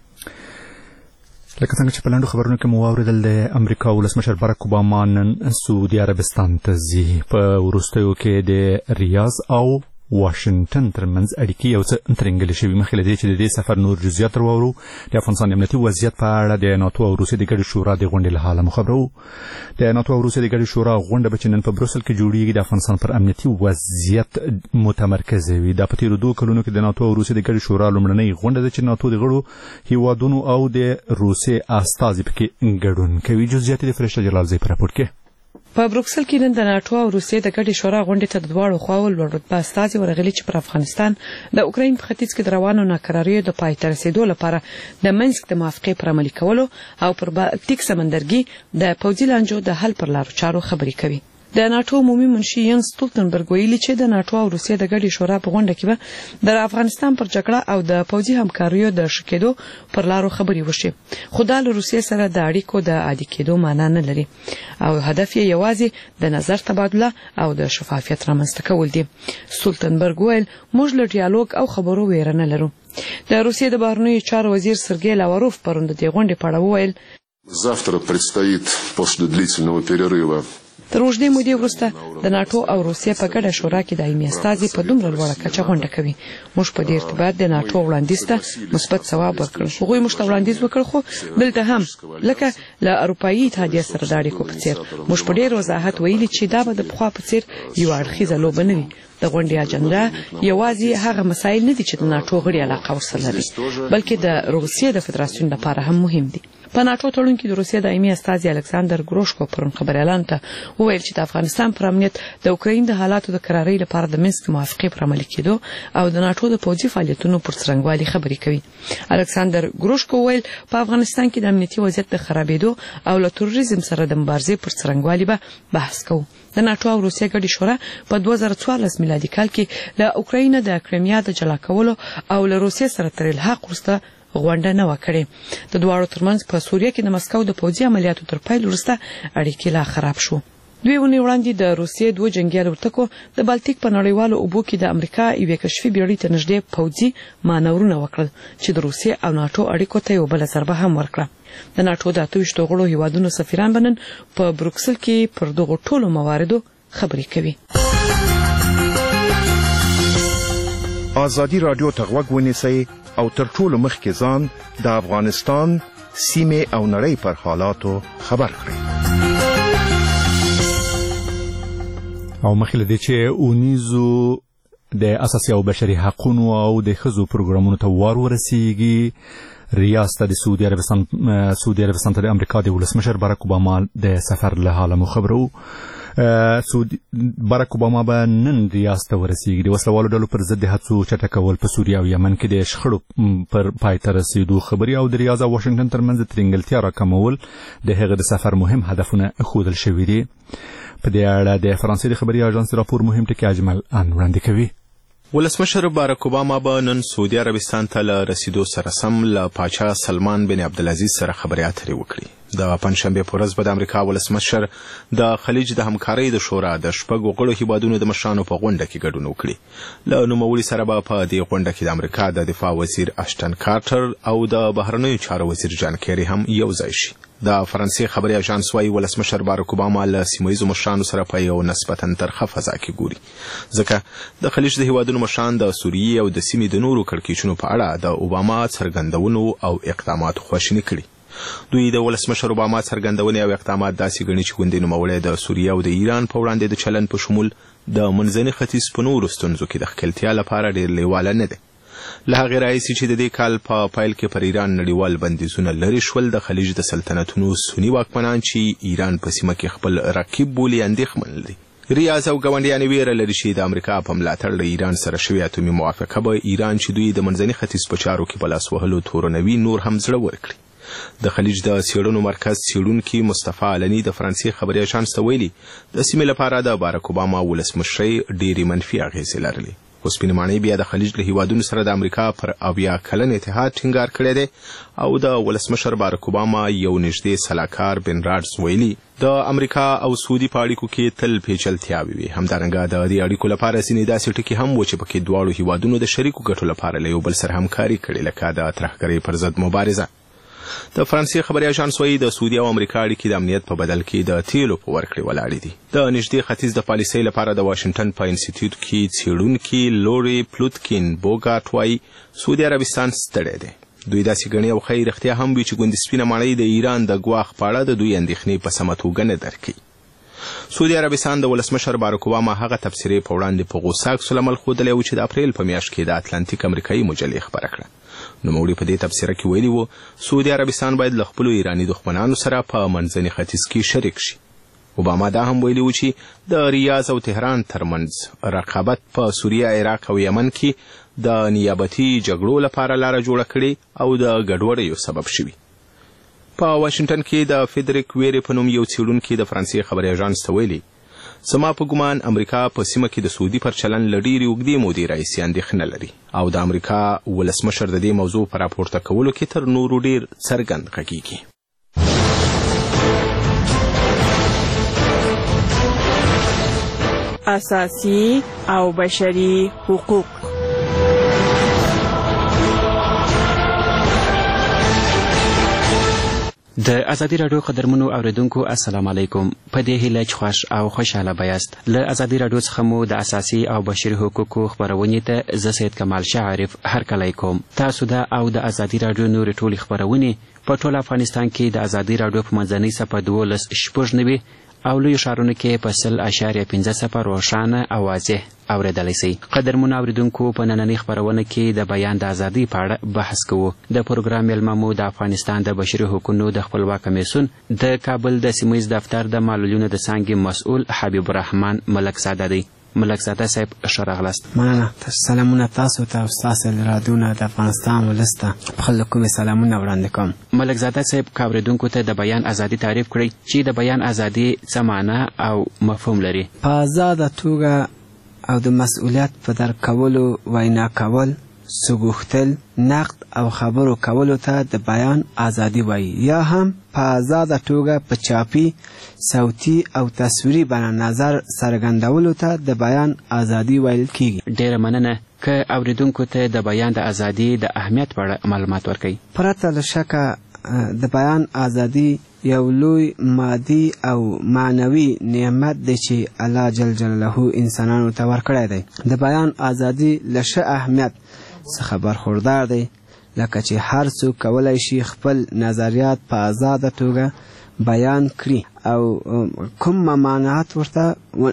لکه څنګه چې په لاندو خبرونو کې مو واورېدل، د امریکا ولسمشر باراک اوباما نن سعودي عربستان ته ځي. په وروستیو کې د ریاض او واشنګټن ترمنځ اړیکې یو څه ترنګلې شوي. مخکې له دې چې د دې سفر نور جزئیات راوړو، د افغانستان د امنیتي وضعیت په اړه د ناتو او روسیې د ګډې شورا د غونډې له حاله مو خبرو. د ناتو او روسیې د ګډې شورا غونډه به چې نن په بروسل کې جوړیږي د افغانستان پر امنیتي وضعیت متمرکزه وي. دا په تېرو دوه کلونو کې د ناتو او روسیې د ګډې شورا لومړنۍ غونډه ده چې ناتو د غړو هیوادونو او د روسیې استازي پکې ګډون کوي. جزئیات د فرشته جلالزی په راپور کې. په بروکسل کې نن د ناتو او روسیې د ګډې شورا غونډې ته د دواړو خواوو لوړ رتبه استازي ورغلي چې پر افغانستان د اوکراین په ختیځ کې د روانو ناکراریو د پای ته رسیدو لپاره د منسک د موافقې پر عملي کولو او پر بالتیک سمندرګي د پوځي لانجو د حل پر لارو چارو خبرې کوي. د ناتو عمومي منشي ینس ستولتنبرګ ویلي چې د ناتو او روسیې د ګډې شورا په غونډه کې به د افغانستان پر جګړه او د پوځي همکاریو د ښه کېدو پر لارو خبرې وشي. خو دا له روسیې سره د اړیکو د عادي کېدو معنا نه لري او هدف یې یوازې د نظر تبادله او د شفافیت رامنځته کول دي. ستولتنبرګ ویل موږ له ډیالوګ او خبرو ویره نه لرو. د روسیې د بهرنیو چارو وزیر سرګی لاوروف پرون د دې غونډې په اړه وویل завтра предстоит после длительного перерыва تر اوږدې مودې وروسته د ناتو او روسیې په ګډه شورا کې دایمي استازي په دومره لوړه کچه غونډه کوي. موږ په دې ارتباط د ناتو وړاندیز ته مثبت ځواب ورکړ. هغوی موږ ته وړاندیز وکړ، خو دلته هم لکه له اروپایي اتحادیې سره د اړیکو په څیر موږ په ډېر وضاحت ویلي چې دا به د پخوا په څیر یو اړخیزه لوبه نه وي. د غونډې اجنډا یوازې هغه مسایل نه دي چې د ناتو غړي علاقه ورسره لري، بلکې د روسیې د فدراسیون لپاره هم مهم دي. په ناتو تړون کې د روسیې دایمي استازي الکساندر ګروشکو پرون خبريالانو ته وویل چې د افغانستان پر امنیت د اوکراین د حالاتو د قرارۍ لپاره د منسک موافقې پر عملي کېدو او د ناتو د پوځي فعالیتونو پر څرنګوالي خبرې کوي. الکساندر ګروشکو ویل په افغانستان کې د امنیتي وضعیت د خرابېدو او له تروریزم سره د مبارزې پر څرنګوالي به بحث کوو. د ناتو او روسیې ګډې شورا په دوه زره څوارلس میلادي کال کې د اوکراین د کریمیا د جلا کولو او له روسیې سره تر الحاق وروسته غونډه نه وکړي. د دواړو ترمنځ په سوریه کې د مسکو د پوځي عملیاتو تر پیل وروسته اړیکې لا خراب شو. دوی ونی وړاندې د روسیې دوه جنگي الوتکو د بالټیک په نړیوالو اوبو کې د امریکا یوې کشفي بیړۍ ته نږدې پوځي مانورونه وکړل چې د روسیې او ناتو اړیکو ته یو بل ضربه هم ورکړه. د ناتو د اته ویشت غړو هیوادونو سفیران بنن په بروکسل کې پر دغو ټولو مواردو خبرې کوي. آزادي رادیو ته غوږ ونیسئ او تر ټولو مخکې ځان د افغانستان سیمې او نړۍ پر حالاتو خبر کړئ. او مخکې دې چې اونیزو د اساسي او بشري حقوقو او د ښځو پروګرامونو ته وار ورسیږي، ریاست د سعودي عربستان سعودي عربستان ته د امریکا د ولسمشر باراک اوباما د سفر له حاله مو خبرو. سعودي باراک اوباما به نن ریاست ته ورسیږي. د وسلوالو ډلو پر ضد هڅو چټکول په سوریه او یمن کې د شخړو پر پای ته رسیدو خبري او د ریاض او واشنگټن ترمنځ ترنګلتیا راکمول د هغه د سفر مهم هدفونه ښودل شوي دي. په دې اړه د فرانسې د خبري اژانس راپور مهم ټکي اجمل ان وړاندې کوي. ولسمشر باراک اوباما به نن سعودي عربستان ته له رسیدو سره سم له پاچا سلمان بن عبدالعزیز سره خبرې اترې وکړي. د پنځشنبې په ورځ به د امریکا ولسمشر د خلیج د همکارۍ د شورا د شپږو غړو هیوادونو د مشرانو په غونډه کې ګډون وکړي. له نوموړي سره به په دې غونډه کې د امریکا د دفاع وزیر اشټن کارټر او د بهرنیو چارو وزیر جان کیری هم یو ځای شي. د فرانسې خبري اژانس وايي ولسمشر باراک اوباما له سیمه‌ییزو مشرانو سره په یو نسبتاً ترخه فضا کې ګوري، ځکه د خلیج د هیوادونو مشران د سوریې او د سیمې د نورو کړکېچونو په اړه د اوباما څرګندونو او اقداماتو خواشیني کړي. دوی د ولسمشر اوباما څرګندونې او اقدامات داسې ګڼي چې ګوندې نوموړی د سوریه او د ایران په وړاندې د چلن په شمول د منځني ختیځ په نورو ستونزو کې د ښکیلتیا لپاره ډېر لیواله نه دی. له هغې راهیسې چې د دې کال په پیل کې پر ایران نړیوال بندیزونه لرې شول، د خلیج د سلطنتونو سني واکمنان چې ایران په سیمه کې خپل رقیب بولي اندېښمن دي. ریاض او ګاونډیان ویره لري چې د امریکا په ملاتړ له ایران سره شوې اتومي موافقه به ایران چې دوی د منځني ختیځ په چارو کې په لاس وهلو تورنوي نور هم زړه ورکړي. د خلیج د څېړنو مرکز څېړونکي مصطفی علني د فرانسې خبري اژانس ته ویلي د سیمې لپاره د باراک اوباما ولسمشرۍ ډېرې منفي اغېزې لرلې. خو سپین ماڼۍ بیا د خلیج له هیوادونو سره د امریکا پر اویا کلن اتحاد ټینګار کړی دی او د ولسمشر باراک اوباما یو نږدې سلاکار بن راډز ویلي د امریکا او سعودي په اړیکو کې تل پیچلتیاوې وي. همدارنګه د دې اړیکو لپاره ځینې داسې ټکي هم وو چې پکې دواړو هیوادونو د شریکو ګټو لپاره له یو بل سره همکاري کړې، لکه د ترهګرۍ پر ضد مبارزه. د فرانسې خبري اژانس وايي د سعودي او امریکا اړیکې د امنیت په بدل کې د تیلو په ورکړې ولاړې دي. د نږدې ختیځ د پالیسۍ لپاره د واشنګټن په انسټیټیوټ کې څېړونکي لوري پلوتکین بوګاټ وايي سعودي عربستان ستړی دی. دوی داسې ګڼي او ښایي رښتیا هم وي چې ګوندې سپینه ماڼۍ د ایران د ګواښ په اړه د دوی اندېښنې په سمه توګه نه درک کوي. سعودي عربستان د ولسمشر باراک اوباما هغه تبصرې په وړاندې په غوسه عکس العمل ښودلی و چې د اپریل په میاشت کې د اتلانتیک امریکایي مجلې خپره کړه. نوموړي په دې تبصره کې ویلي و سعودي عربستان باید له خپلو ایراني دښمنانو سره په منځني ختیځ کې شریک شي. اوباما دا هم ویلي و چې د ریاض او تهران ترمنځ رقابت په سوریه، عراق او یمن کې د نیابتي جګړو لپاره لاره جوړه کړې او د ګډوډیو سبب شوي. په واشنګټن کې د فیدریک ویری په نوم یو څېړونکي د فرانسې خبري اژانس ته ویلي زما په ګمان امریکا په سیمه کې د سعودي پر چلن له ډېرې اوږدې مودې راهیسې اندېښنه لري او د امریکا ولسمشر د دې موضوع په راپورته کولو کې تر نورو ډېر څرګند غږیږي. اساسي او بشري حقوق. د ازادي راډیو قدرمنو اوریدونکو السلام علیکم. په دې هیله چې خوښ او خوشحاله بیاست. له ازادي راډیو څخه مو د اساسي او بشري حقوقو خبرونې ته زه سید کمال شاه عارف هرکلی کوم. تاسو د او د ازادي راډیو نورې ټولې خبرونې په ټول افغانستان کې د ازادي راډیو په منځنۍ صفحه دولس شپږ نوي او لویو ښارونو کې په سل اشاریه پنځه صفر روښانه او واضح اورېدلی سئ. قدرمنو اورېدونکو په نننۍ خپرونه کې د بیان د ازادۍ په اړه بحث کوو. د پروګرام میلمه مو د افغانستان د بشري حقوقو د خپلواک کمیسیون د کابل د سیمهییز دفتر د معلولینو د څانګې مسؤل حبیب الرحمن ملک زاده دی. ملک زاده صاحب ښه راغلاست. مننه. سلامونه تاسو ته او ستاسو رادیو د افغانستان ولس ته په خپل کومې سلامونه وړاندې کوم. ملک زاده صاحب که اورېدونکو ته د بیان ازادي تعریف کړئ چې د بیان ازادي څه معنا او مفهوم لري. په ازاده توګه او د مسؤلیت په درک کولو وینا کول، سګوختل نقد او خبرو کولو ته د بیان ازادي وایي یا هم په آزاده توګه په چاپي صوتي او تصویري بڼه نظر څرګندولو ته د بیان ازادي ویل کیږي. ډیره مننه که اوریدونکو ته د بیان د ازادي د اهمیت په اړه معلومات ورکړئ. پرته له شکه د بیان ازادي یو لوی مادي او معنوي نعمت دی چې الله جل جلاله انسانانو ته ورکړی دی. د بیان ازادي له ښه اهمیت څخه برخوردار دی لکه چې هر څوک کولی شي خپل نظریات په آزاده توګه بیان کړي او کوم ممانعت ورته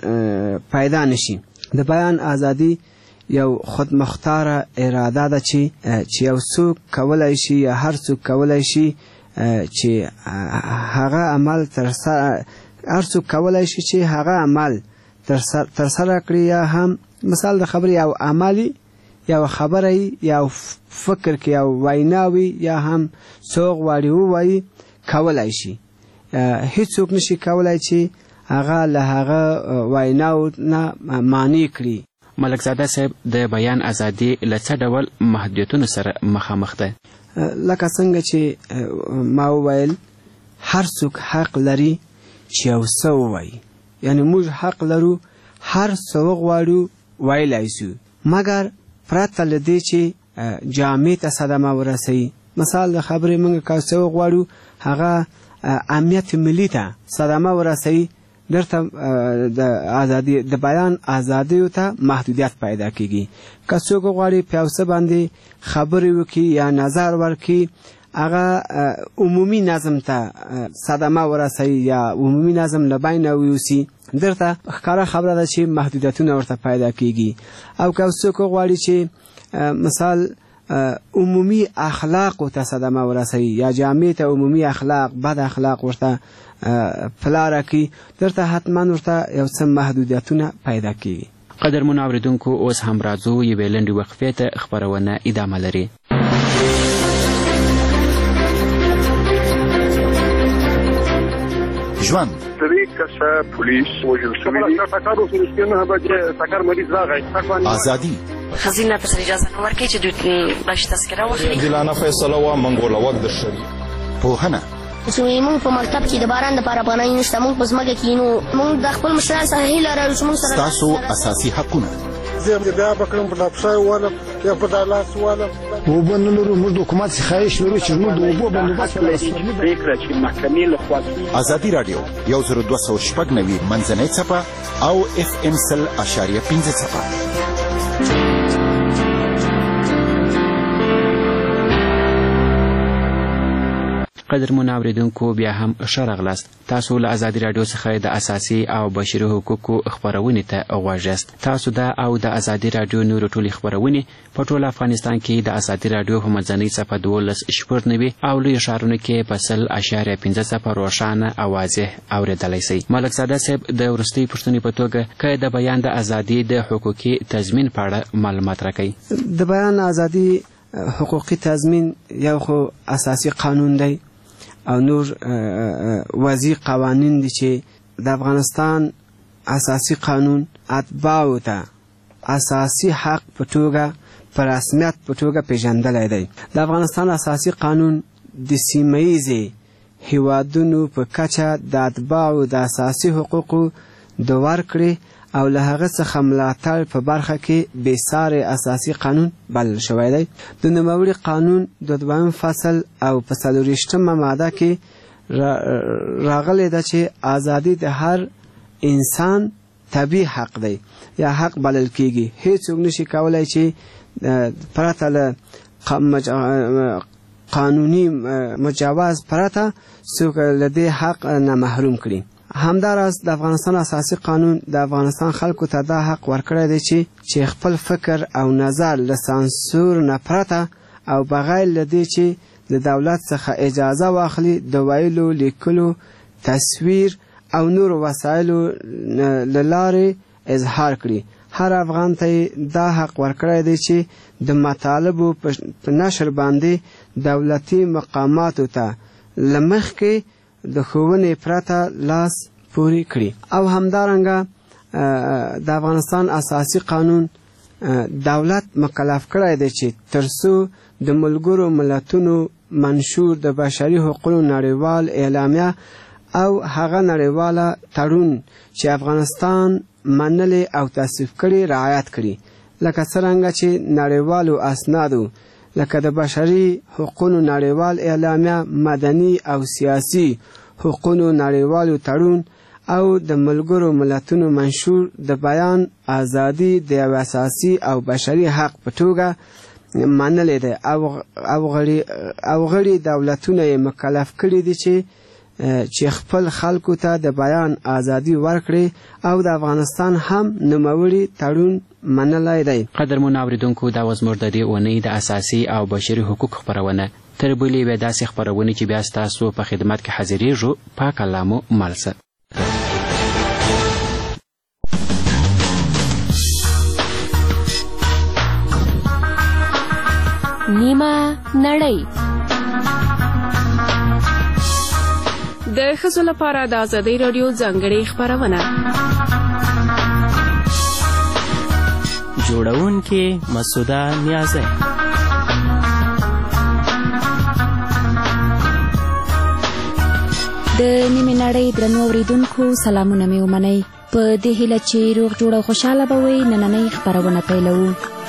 پیدا نشي. د بیان ازادي یو خودمختاره اراده ده چې چې یو څوک کولی شي یا هر څوک کولی شي چې هغه عمل تر سره هر څوک کولی شي چې هغه عمل تر سره کړي یا هم مثال د خبرې یو عملي یا خبره یا فکر کې یا ویناوي یا هم څوک غواړي ووایي کولی شي. هیڅوک نشي کولی چې هغه له هغه ویناو نه معنی کړي. ملکزاده صاحب د بیان ازادي له څه ډول محدودیتونو سره مخامخ ده؟ لکه څنګه چې ما وویل هر څوک حق لري چې یو څه ووایي، یعنی موږ حق لرو هر څه وغواړو ویلی شو مګر پرته له دې چې جامع ته صدمه ورسوي. مثال د خبرې موږ که څه وغواړو هغه امنیت ملي ته صدمه ورسوي، درته د ازادي د بیان ازادي ته محدودیت پیدا کیږي. که څوک غواړي په یو څه باندې خبرې وکړي یا نظر ورکړي هغه عمومي نظم ته صدمه ورسوي یا عمومي نظم له بینه ویوسي، درته ښکاره خبره ده چې محدودیتونه ورته پیدا کیږي. او که څوک غواړي چې مثال عمومي اخلاق ته صدمه ورسوي یا جامع ته عمومي اخلاق بد اخلاق ورته پلاره کی، درته حتما ورته یو څه محدودیتونه پیدا کیږي. قدرمنو اوریدونکو اوس هم راځو یوې لنډې وقفې ته خپرونه ادامه لري. ژوند درې کسه پولیس وژل شوي دي. ټکر وشو چې نه بچ ټکر مریض راغی. ازادي خزینه ته اجازه نه ورکړي چې دوی باش تذکره واخلي. عادلانه فیصله و منګوله وخت د شری پوهنه چې موږ په مکتب کې د باران د پاره پناه نشته، موږ په ځمکه کې نو موږ د خپل مشران سره هیله لرو چې موږ سره تاسو اساسي حقونه زه بیا بکرم په ډاپسای والا یا په دالاس والا وبو نه لرو. موږ د حکومت څخه خواهش لرو چې موږ د وبو بندوبست لري فکر چې محکمې له خوا ازادي رادیو یو زر دوه سوه شپږ نوي منځنۍ څپه او اف ام سل اشاریه پنځه څپه. قدرمنو اوریدونکو بیا هم ښه راغلاست. تاسو له ازادي راډیو څخه د اساسي او بشري حقوقو خپرونې ته غوږ یاست. تاسو دا او د ازادي راډیو نورې ټولې خپرونې په ټول افغانستان کې د ازادي راډیو په منځنۍ څپه دولس شپږ نوي او لویو ښارونو کې په سل اشاریه پنځه څپه روښانه او واضح اورېدلی شئ. ملکزاده صاحب د وروستۍ پوښتنې په توګه که د بیان د ازادي د حقوقي تضمین په اړه معلومات راکړئ. د بیان ازادي حقوقي تضمین یو خو اساسي قانون دی او نور وضعي قوانین دي چې د افغانستان اساسي قانون اتباعو ته اساسي حق په توګه په رسمیت په توګه پیژندلی دی. د افغانستان اساسي قانون د سیمهییزې هیوادونو په کچه د اتباعو د اساسي حقوقو د ورکړې او له هغه څخه ملاتړ په برخه کې بېسارې اساسي قانون بلل شوی دی. د نوموړي قانون د دویم فصل او په څلورویشتمه ماده کې راغلی ده چې ازادي د هر انسان طبیعي حق دی یا حق بلل کیږي. هیڅوک نشي کولی چې پرته له قانوني مجوز پرته څوک له دې حق نه محروم کړي. همداراز د افغانستان اساسي قانون د افغانستان خلکو ته دا حق ورکړی دی چې چې خپل فکر او نظر له سانسور نه پرته او بغیر له دې چې د دولت څخه اجازه واخلي د ویلو، لیکلو، تصویر او نور وسایلو له لارې اظهار کړي. هر افغان ته دا حق ورکړی دی چې د مطالبو په نشر باندې دولتي مقاماتو ته له مخکې د ښوونې پرته لاس پورې کړي. او همدارنګه د افغانستان اساسي قانون دولت مکلف کړی دی چې ترڅو د ملګرو ملتونو منشور د بشري حقوقو نړیوال اعلامیه او هغه نړیواله تړون چې افغانستان منلې او تصویب کړي رعایت کړي، لکه څرنګه چې نړیوالو اسنادو لکه د بشري حقوقو نړیوال اعلامیه، مدني او سیاسي حقوقو نړیوالو تړون او د ملګرو ملتونو منشور د بیان ازادي د یو اساسي او بشري حق په توګه منلې ده او غړي دولتونه یې مکلف کړي دي چې چې خپل خلکو ته د بیان ازادي ورکړي او د افغانستان هم نوموړي تړون منلی دی. قدرمنو اورېدونکو، دا وه زموږ د دې اونۍ د اساسي او بشري حقوق خپرونه. تر بلې یوې داسې خپرونې چې بیا ستاسو په خدمت کې حاضرېږو، پاک الله مو مل شه. نیمه نړۍ د ښځو لپاره د ازادۍ راډیو ځانګړې خپرونه. جوړونکې مسعوده نیازی. د نیمې نړۍ درنو اورېدونکو، سلامونه مې ومنئ. په دې هیله چې روغ جوړ او خوشحاله به وئ، نننۍ خپرونه پیلوو.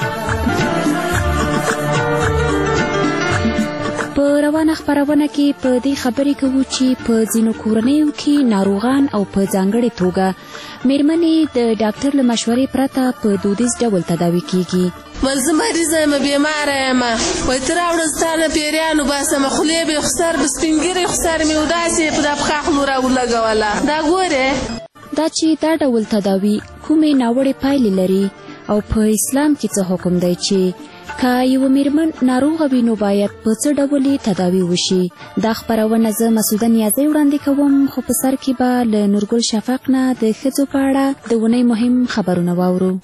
په روانه خپرونه کې په دې خبرې کوو چې په ځینو کورنیو کې ناروغان او په ځانګړې توګه میرمنې د ډاکټر له مشورې پرته په دودیز ډول تداوي کیږي. زه مریضه یم، بیماره یم، وایي ته راوړه ستا نه پیریان وباسم، خولې به یې خو سر به سپین ږیرې خو سر مې وداسې په دا پښه خو مو راولګوله. دا ګورې دا چې دا ډول تداوي کومې ناوړې پایلې لري او په اسلام کې څه حکم دی چې که یوه میرمن ناروغه وي نو باید په څه ډول تداوي وشي. دا خپرونه زه مسعوده نیازی وړاندې کوم، خو په سر کې به له نورګل شفق نه د ښځو په اړه د اونۍ مهم خبرونه واورو.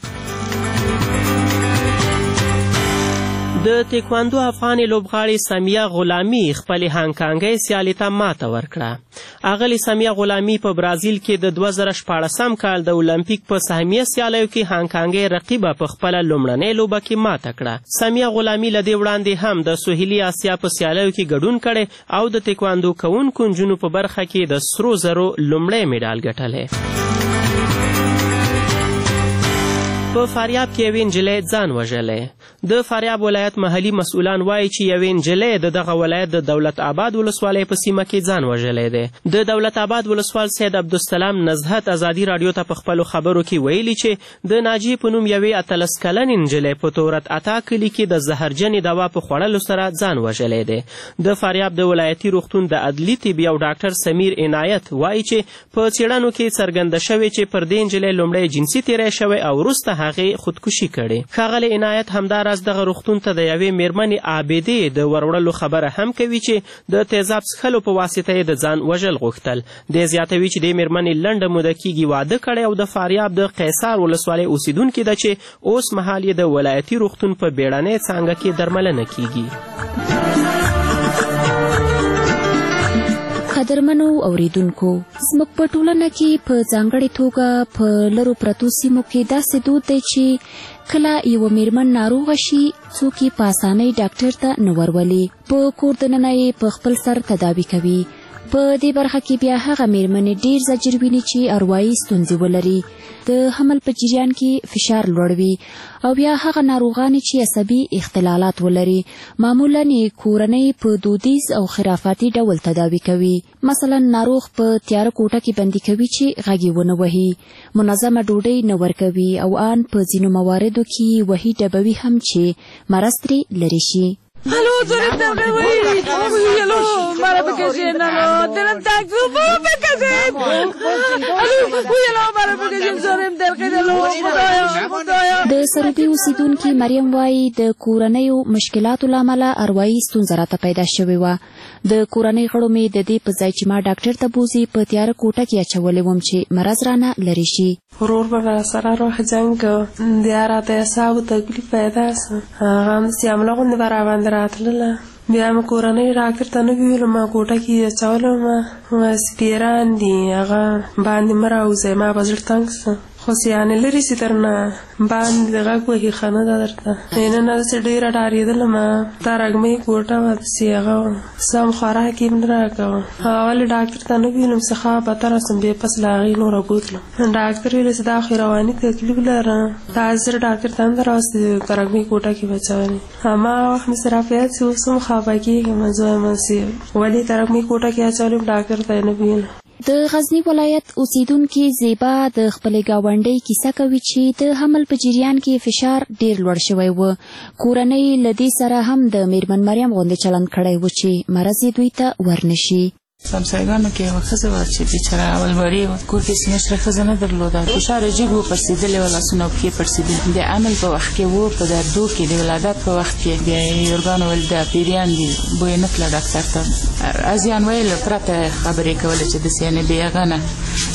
د تیکواندو افغانې لوبغاړې سمیه غلامي خپلې هانګکانګۍ سیالۍ ته ماته ورکړه. اغلې سمیه غلامي په برازیل کې د دوه زره شپاړسم کال د اولمپیک په سهمیه سیالیو کې هانګکانګۍ رقیبه په خپله لومړنۍ لوبه کې ماته کړه. سمیه غلامي له دې وړاندې هم د سهیلي اسیا په سیالیو کې ګډون کړی او د تیکواندو کوونکو نجونو په برخه کې د سرو زرو لومړی میډال ګټلی. په فاریاب کې یوې نجلۍ ځان وژلی. د فاریاب ولایت محلي مسؤلان وایي چې یوې نجلۍ د دغه ولایت د دولت آباد ولسوالۍ په سیمه کې ځان وژلی دی. د دولت آباد ولسوال سید عبدالسلام نزهت ازادي راډیو ته په خپلو خبرو کې ویلي چې د ناجیې په نوم یوې اتلس کلنې نجلۍ په تورت عطا کلي کې د زهرجنې دوا په خوړلو سره ځان وژلی دی. د فاریاب د ولایتي روغتون د عدلي طبي او ډاکټر سمیر عنایت وایي چې په څېړنو کې څرګنده شوې چې پر دې نجلۍ لومړی جنسي تیری شوی او وروسته هغې خودکشي کړې. ښاغلی عنایت همداراز دغه روغتون ته د یوې میرمنې عابدې د وروړلو خبره هم کوي چې د تیزاب څښلو په واسطه یې د ځان وژل غوښتل. دی زیاتوي چې دې میرمنې لنډه موده کېږي واده کړی او د فاریاب د قیصار ولسوالۍ اوسیدونکې ده چې اوس مهال یې د ولایتي روغتون په بیړنۍ څانګه کې درملنه کیږي. قدرمنو اوریدونکو، زموږ په ټولنه کې په ځانګړې توګه په لرو پرتو سیمو کې داسې دود دی چې کله یوه میرمن ناروغه شي څوک یې په اسانۍ ډاکټر ته نه ورولي، په کور دننه یې په خپل سر تداوي کوي. په دې برخه کې بیا هغه میرمنې ډیر زجر ویني چې اروایي ستونزې ولري، د حمل په جریان کې فشار لوړ وي، او بیا هغه ناروغانې چې عصبي اختلالات ولري معمولا یې کورنۍ په دودیز او خرافاتي ډول تداوي کوي. مثلا ناروغ په تیاره کوټه کې بندي کوي چې غږ یې ونه وهي، منظمه ډوډۍ نه ورکوي او ان په ځینو مواردو کې وهي ډبوي هم چې مرض ترې لرې شي. الو زورم دمه وی الو مارا بکشین الو دلم تاکسو برو بکشین الو وی الو مارا بکشین زورم دل قید الو خدایا خدایا. د سرودي اوسیدونکي مریم وایي د کورنیو مشکلاتو له امله اروایي ستونزه راته پیدا شوې وه. د کورنۍ غړو مې د دې په ځای چې ما ډاکټر ته بوځي په تیاره کوټه کې اچولی وم چې مرض رانه لرې شي. ورور به راسره روح جنګ بیا راته اعصابو تکلیف پیدا سو، هغه همداسې حمله غوندې به راباندې راتلله. بیا مې کورنۍ ډاکټر ته نه ویلو، ما کوټه کې اچولم، سپیران دي هغه باندې مه راوځئ، ما به زړه تنګ سو. خو سیانې لري چې درنه باندې د غږ وهي ښه نه ده درته نن داسې ډېره ډارېدلم دا رګمۍ کوټه وه داسې هغه وه سم خوراک یې نه راکوه ولې ډاکټر ته نه بویلم څه ښه بدتره سم بې پس له هغې نوره بوتلم ډاکټر ویل چې دا خو رواني تکلیف لره دا زر ډاکټر ته هم دراوستې په رګمۍ کوټه کې بچولې هماغه وخت مې سره فیات چې اوس هم خفه کېږم زه وایم چې ولې په رګمۍ کوټه کې اچولم ډاکټر ته یې نه بویلم. د غزنی ولایت اوسیدونکي زیبا د خپلې ګاونډۍ کیسه کوي چې د حمل په جریان کې فشار ډیر لوړ شوی و. کورنۍ له دې سره هم د میرمن مریم غوندې چلند کړی و چې مرض یې دوی ته ورنشي. سمسایګانو کې یوه ښځه وه چې بیچاره اول وړې وه کور کې مشره ښځه نه درلوده فشار یې جګ و پړسېدلی و لاسونه او پښې پړسېدلي د حمل په وخت کې و په دردو کې د ولادت په وخت کې بیا یې یورګانو ویل د پیریان دي بوی نه تله ډاکټر ته ازیان ویل پرته خبرې کولې چې داسې یعنې بې هغه نه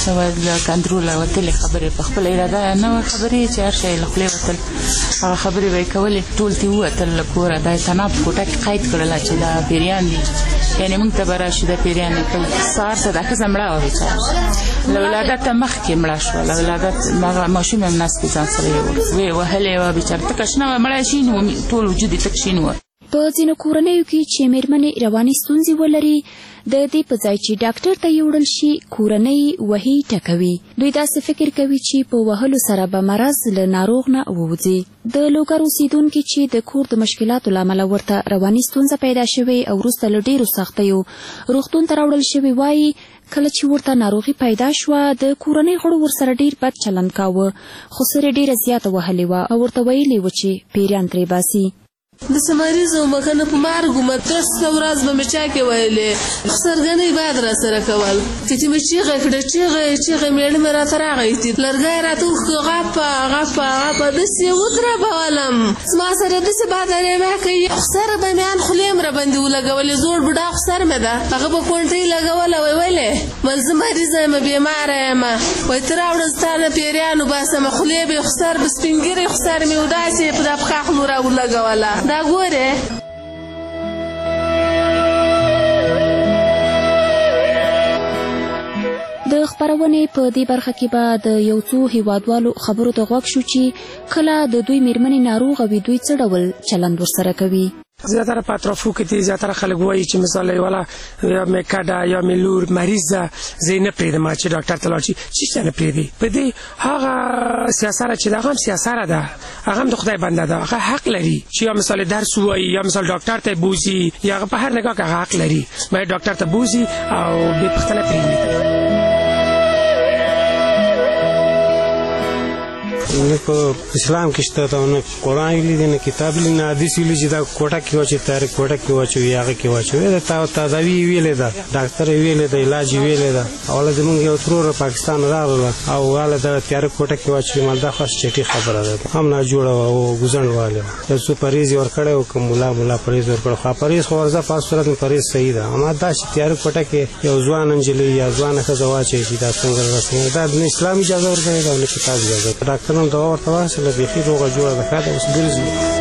له کنتروله وتلې خبرې په خپله اراده نه وه خبرې چې هر شی له خولې وتل هغه خبرې به یې کولې ټول ترې ووتل له کوره دا یې تناب په کوټه کې قید کړله چې دا پیریان دي یعنې موږ ته به راشي د پیریان سهار ته دا ښځه مړه وه بیچاره له ولادته مخکې مړه شوه له ولادت هغه ماشوم هم نس کې ځان سره یې ویې وهلې وه بیچاره تکه شنه وه مړه شین و ټول وجود یې تک شین وه. په ځینو کورنیو کې چې میرمنې رواني ستونزې ولري د دې په ځای چې ډاکټر ته یوړل شي کورنۍ وهي ټکوي. دوی داسې فکر کوي چې په وهلو سره به مرض له ناروغ نه ووځي. د لوګر اوسیدونکي چې د کور د مشکلاتو له امله ورته رواني ستونزه پیدا شوې او وروسته له ډېرو سختیو روغتون ته راوړل شوي وایي کله چې ورته ناروغي پیدا شوه د کورنۍ غړو ورسره ډېر بد چلند کاوه خو سر یې ډېره زیاته وهلې وه او ورته ویلې وه چې پیریان ترې باسي. داسې مریض وم که نه په مرګ وم ترسه ورځ به مې چا کې ویلې سرګنۍ باید راسره کول چې چې مې چیغه کړه چیغه یې چیغه میړه مې راته راغیستې لرګی یې راته وښکه غپه غپه غپه داسې یې ودربولم زما سره داسې بادرې مې کوي خسر به مې ان خولې م راباندې ولګولې زوړ بوډا خسر مې ده هغه به کونټۍ لګوله وی ولې ویل زه مریضه یم بیماره یم وایي ته راوړه ستا نه پیریان وباسمه خولې به یې خسر به سپین ږیرې خسر مې و داسې په دا پښه خو مو راولګوله دا ګوره. د خبرونې په دې برخه کې به د یو څو هیوادوالو خبرو ته غوږ شو چې کله د دوی میرمنې ناروغه وي دوی څه ډول چلند ورسره کوي. زیاتره په اطرافو کې دي زیاتره خلک وایي چې مثلا یوله یا مې کډه یا مې لور مریض ده زه یې نه پرېږدم چې ډاکټر ته لاړ شي چې څه نه پرېږدي په دې هغه سیاسره چې ده هغه هم سیاسره ده هغه هم د خدای بنده ده هغه حق لري چې یا مثلا درس ووایي یا مثلا ډاکټر ته بوځي یا هغه په هر نګاه کې هغه حق لري باید ډاکټر ته بوځي او بې پوښتنه پرېږدي. نه په اسلام کې شته ته نه قرآن ویلي دی نه کتاب ویلي نه حدیث ویلي چې دا کوټه کې واچوي تیارې کوټه کې واچوي هغه کې واچوي دا تداوي یې ویلې ده ډاکټر یې ویلې ده علاج یې ویلې ده اوله زمونږ یو ترور پاکستان راغله او واله دغه تیارې کوټه کې واچوي مال دا خو چټي خبره ده هم ناجوړه وه او ګوزڼواله وه یو څه پرهیز یې ورکړی و که ملا ملا پرهیز ورکړی خو پرهیز خو ورځه په صورت مې پرهیز صحیح ده اما دا چې تیارې کوټه کې یو ځوان نجلۍ یا ځوانه ښځه واچوي چې دا څنګه رسمي دا نه اسلام اجازه ورکوي او نه کتاب اجازه ډاکټر هم دوا ورته واچوله بیخي روغه جوړه ده ښه ده اوس ګرځي.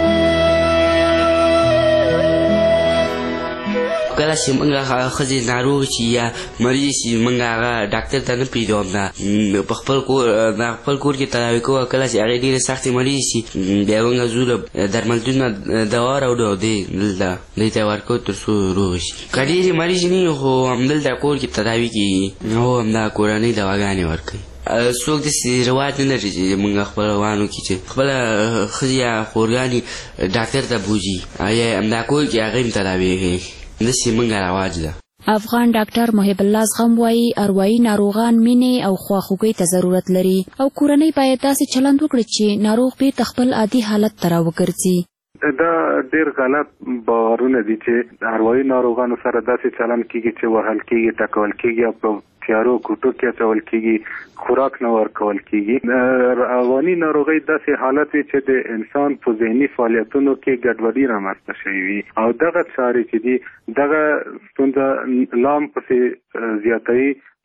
کله چې موږ هغه ښځې ناروغ شي یا مریض شي موږ هغه ډاکټر ته نه پرېږدو نه په خپل کور نه خپل کور کې تداوي کوو کله چې هغې ډېرې سختې مریض شي بیا موږ ځو درملتون نه دوا راوړو دی دلته دوی ته یې ورکوو تر څو روغ شي که ډېرې مریض نه وي خو همدلته کور کې تداوي کېږي هو همدا کورنۍ دواګانې ورکوي. څوک داسې رواج نه لري چې موږ خپلوانو کې چې خپله ښځې یا خورګانې ډاکټر ته بوځي یا همدا کور کې هغه هم تداوي کوي داسې موږ رواج ده. افغان ډاکټر محب الله زغم وایي اروایي ناروغان مینې او خواخوږۍ ته ضرورت لري او کورنۍ باید داسې چلند وکړي چې ناروغ بیرته خپل عادي حالت ته راوګرځي. دا ډېر غلط باورونه دي چې اروایي ناروغانو سره داسې چلند کېږي چې وهل کېږي ټکول کېږي او په تیارو کوټو کې اچول کېږي خوراک نه ورکول کېږي. رواني ناروغۍ داسې حالت وي چې د انسان په ذهني فعالیتونو کې ګډوډي رامنځته شوې وي او دغه چارې چې دي دغه ستونزه لام پسې زیاتوي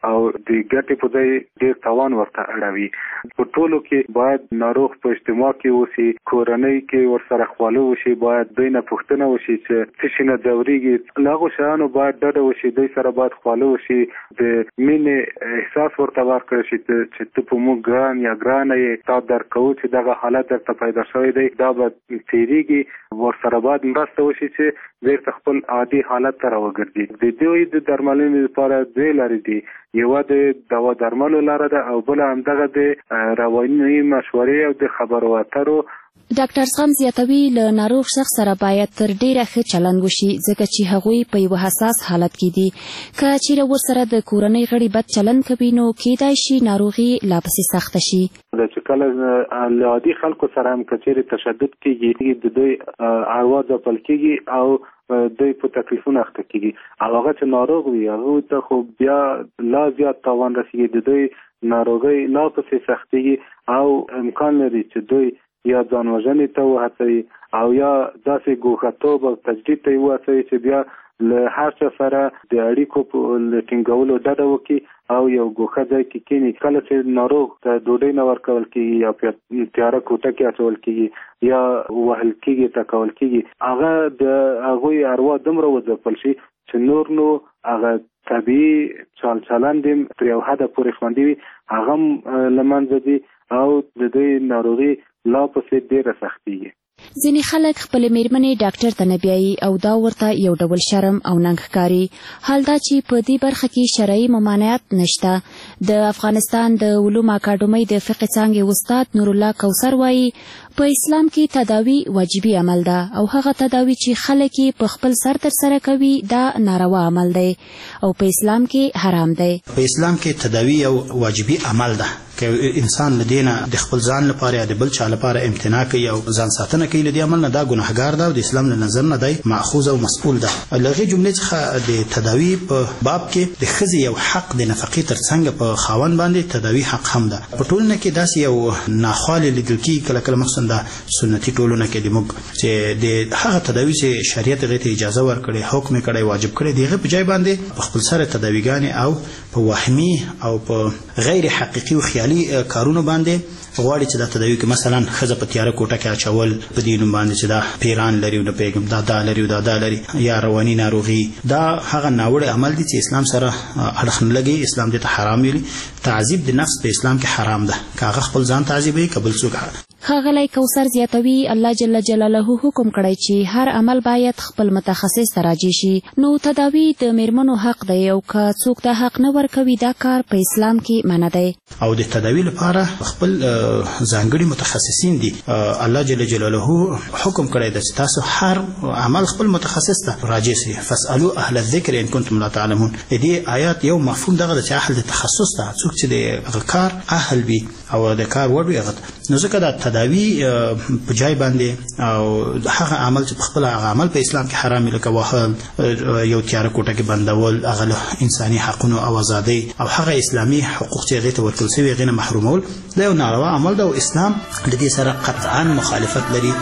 او د ګټې په ځای ډېر تاوان ورته اړوي. په ټولو کې باید ناروغ په اجتماع کې اوسي، کورنۍ کې ورسره خواله وشي، باید دوی نه پوښتنه وشي چې څه شي نه ځورېږي، له هغو شیانو باید ډډه وشي، دوی سره باید خواله وشي، د مینې احساس ورته ورکړی شي چې ته په موږ ګران یا ګرانه یې، تا درک کوو چې دغه حالت درته پیدا شوی دی، دا به تېرېږي، ورسره باید مرسته وشي چې بېرته خپل عادي حالت ته راوګرځي. د دوی د درملنې لپاره دوې لارې دي، یوه د دوا درملو لاره ده او بله همدغه د رواني مشورې او د خبرو اترو. ډاکټر زغم زیاتوي له ناروغ شخص سره باید تر ډیره ښه چلند وشي، ځکه چې هغوی په یو حساس حالت کې دي. که چیرې ورسره د کورنۍ غړي بد چلند کوي نو کیدای شي ناروغي لا پسې سخته شي. چې کله له عادي خلکو سره هم که چیرې تشدد کېږي، د دوی اروا ځپل کېږي او دوی په تکلیفونو اخته کېږي، او هغه چې ناروغ وي هغوی ته خو بیا لا زیات تاوان رسېږي، د دوی ناروغۍ لا پسې سختېږي او امکان لري چې دوی یا ځان وژنې ته وهڅوي او یا داسې ګوښه‌توب او تجدید ته یې وهڅوي چې بیا له هر چا سره د اړیکو په ټینګولو ډډه وکړي او یو ګوښه ځای کې کښېني. کله چې ناروغ ته ډوډۍ نه ورکول کېږي یا په تیاره کوټه کې اچول کېږي یا وهل کېږي، ټکول کېږي، هغه د هغوی اروا دومره وځپل شي چې نور نو هغه طبیعي چال چلند یې تر یو حده پورې خوندي وي، هغه هم له منځه ځي او د دوی ناروغي لا پسې ډېره سختېږي. ځینې خلک خپلې مېرمنې ډاکټر ته نه بیایي او دا ورته یو ډول شرم او ننګ ښکاري. حال دا چې په دې برخه کې شرعي ممانعت نشته. د افغانستان د علومو اکاډمۍ د فقه څانګې استاد نور الله کوثر وایي په اسلام کې تداوی واجبي عمل ده او هغه تداوی چې خلک یې په خپل سر ترسره کوي دا ناروا عمل دی او په اسلام کې حرام دی. په اسلام کې تداوی یو واجبي عمل ده که انسان لدينا د خپل ځان لپاره یا د بل چا لپاره امتناع کوي او ځان ساتنه کوي، لدی عمل نه دا ګناهګار ده او د اسلام له نظر نه دی ماخوذ او مسئول ده. لغه جملې څخه د تداوی په باب کې د ښځې یو حق د نفقې ترڅنګ په خاوند باندې تداوی حق هم ده. په ټولنه کې داسې یو ناخواله لیدل کېږي کله کله مخصوصا د سنتي ټولنه کې د موږ چې د هغه تداوی چې شریعت غوښتي اجازه ورکړي، حکم کړي، واجب کړي، دغه په ځای باندې په خپل سره تداویګانې او په وهمي او په غیر حقيقي او خیالي کارونه باندې غواړي چې دا تداوی کې مثلا ښځه په تیاره کوټه کې اچول په دې نوم باندې چې دا پیران لري او نه پیغام دا دا لري او دا دا لري یا رواني ناروغي، دا هغه ناوړه عمل دي چې اسلام سره اړخ نه لګي. اسلام دې ته حرام ویلي. تعذيب د نفس په اسلام کې حرام ده، که هغه خپل ځان تعذيبوي قبل څوک. ښاغلی کوثر زیاتوي الله جل جلاله حکم کړی چې هر عمل باید خپل متخصص ته راجع شي. نو تداوی د میرمنو حق دی او که څوک دا حق نه ورکوي دا کار په اسلام کې منع دی. او د تداوی لپاره خپل ځانګړي متخصصین دي. الله جل جلاله حکم کړی دی چې تاسو هر عمل خپل متخصص ته راجع شئ. فاسألوا اهل الذکر ان کنتم لا تعلمون. دې آیات یو مفهوم دغه چې اهل د تخصص ته څوک چې د کار اهل وي او د کار وړ وي هغه نو ځکه دا تداوی په ځای باندې او هغه عمل چې خپل هغه عمل په اسلام کې حرام لکه وهل، یو تیاره کوټه کې بندول، هغه انساني حقوق او ازادي او هغه اسلامي حقوق چې هغه ته ورکړل شوی غیر محرومول دا یو ناروا عمل ده او اسلام د دې سره قطعا مخالفت لري.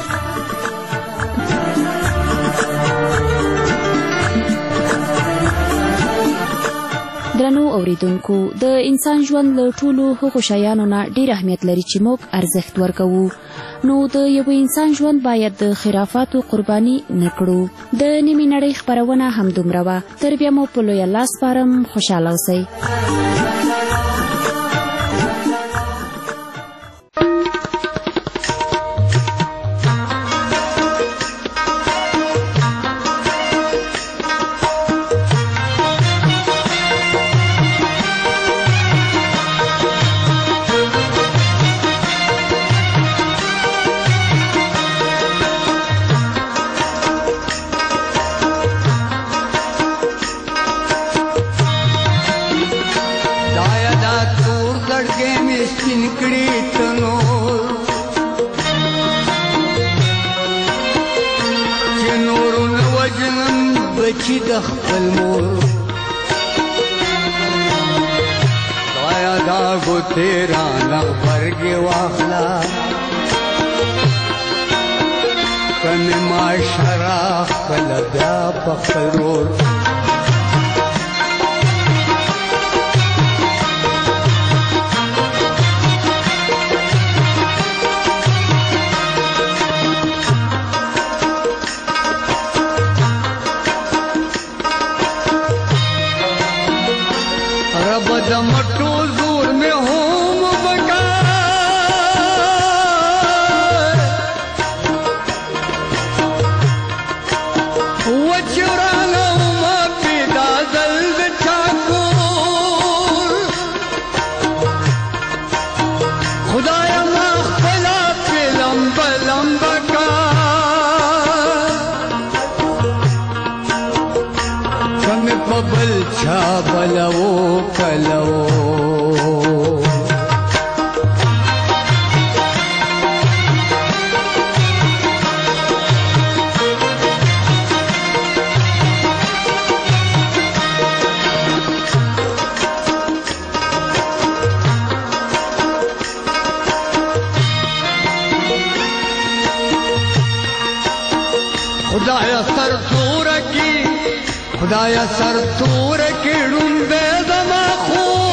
درنو اوریدونکو، د انسان ژوند له ټولو هغو شیانو نه ډېر اهمیت لري چې موږ ارزښت ورکوو. نو د یو انسان ژوند باید د خرافاتو قرباني نه کړو. د نیمې نړۍ خپرونه همدومره وه. تر بیا مو په لوی الله سپارم. خوشحاله اوسئ. तेरा नंबर के वाखला कन माशरा कलब्या पखरोर چا بلو کلو خدایا سر تور کی خدایا سر تور کی ډومبه زما خو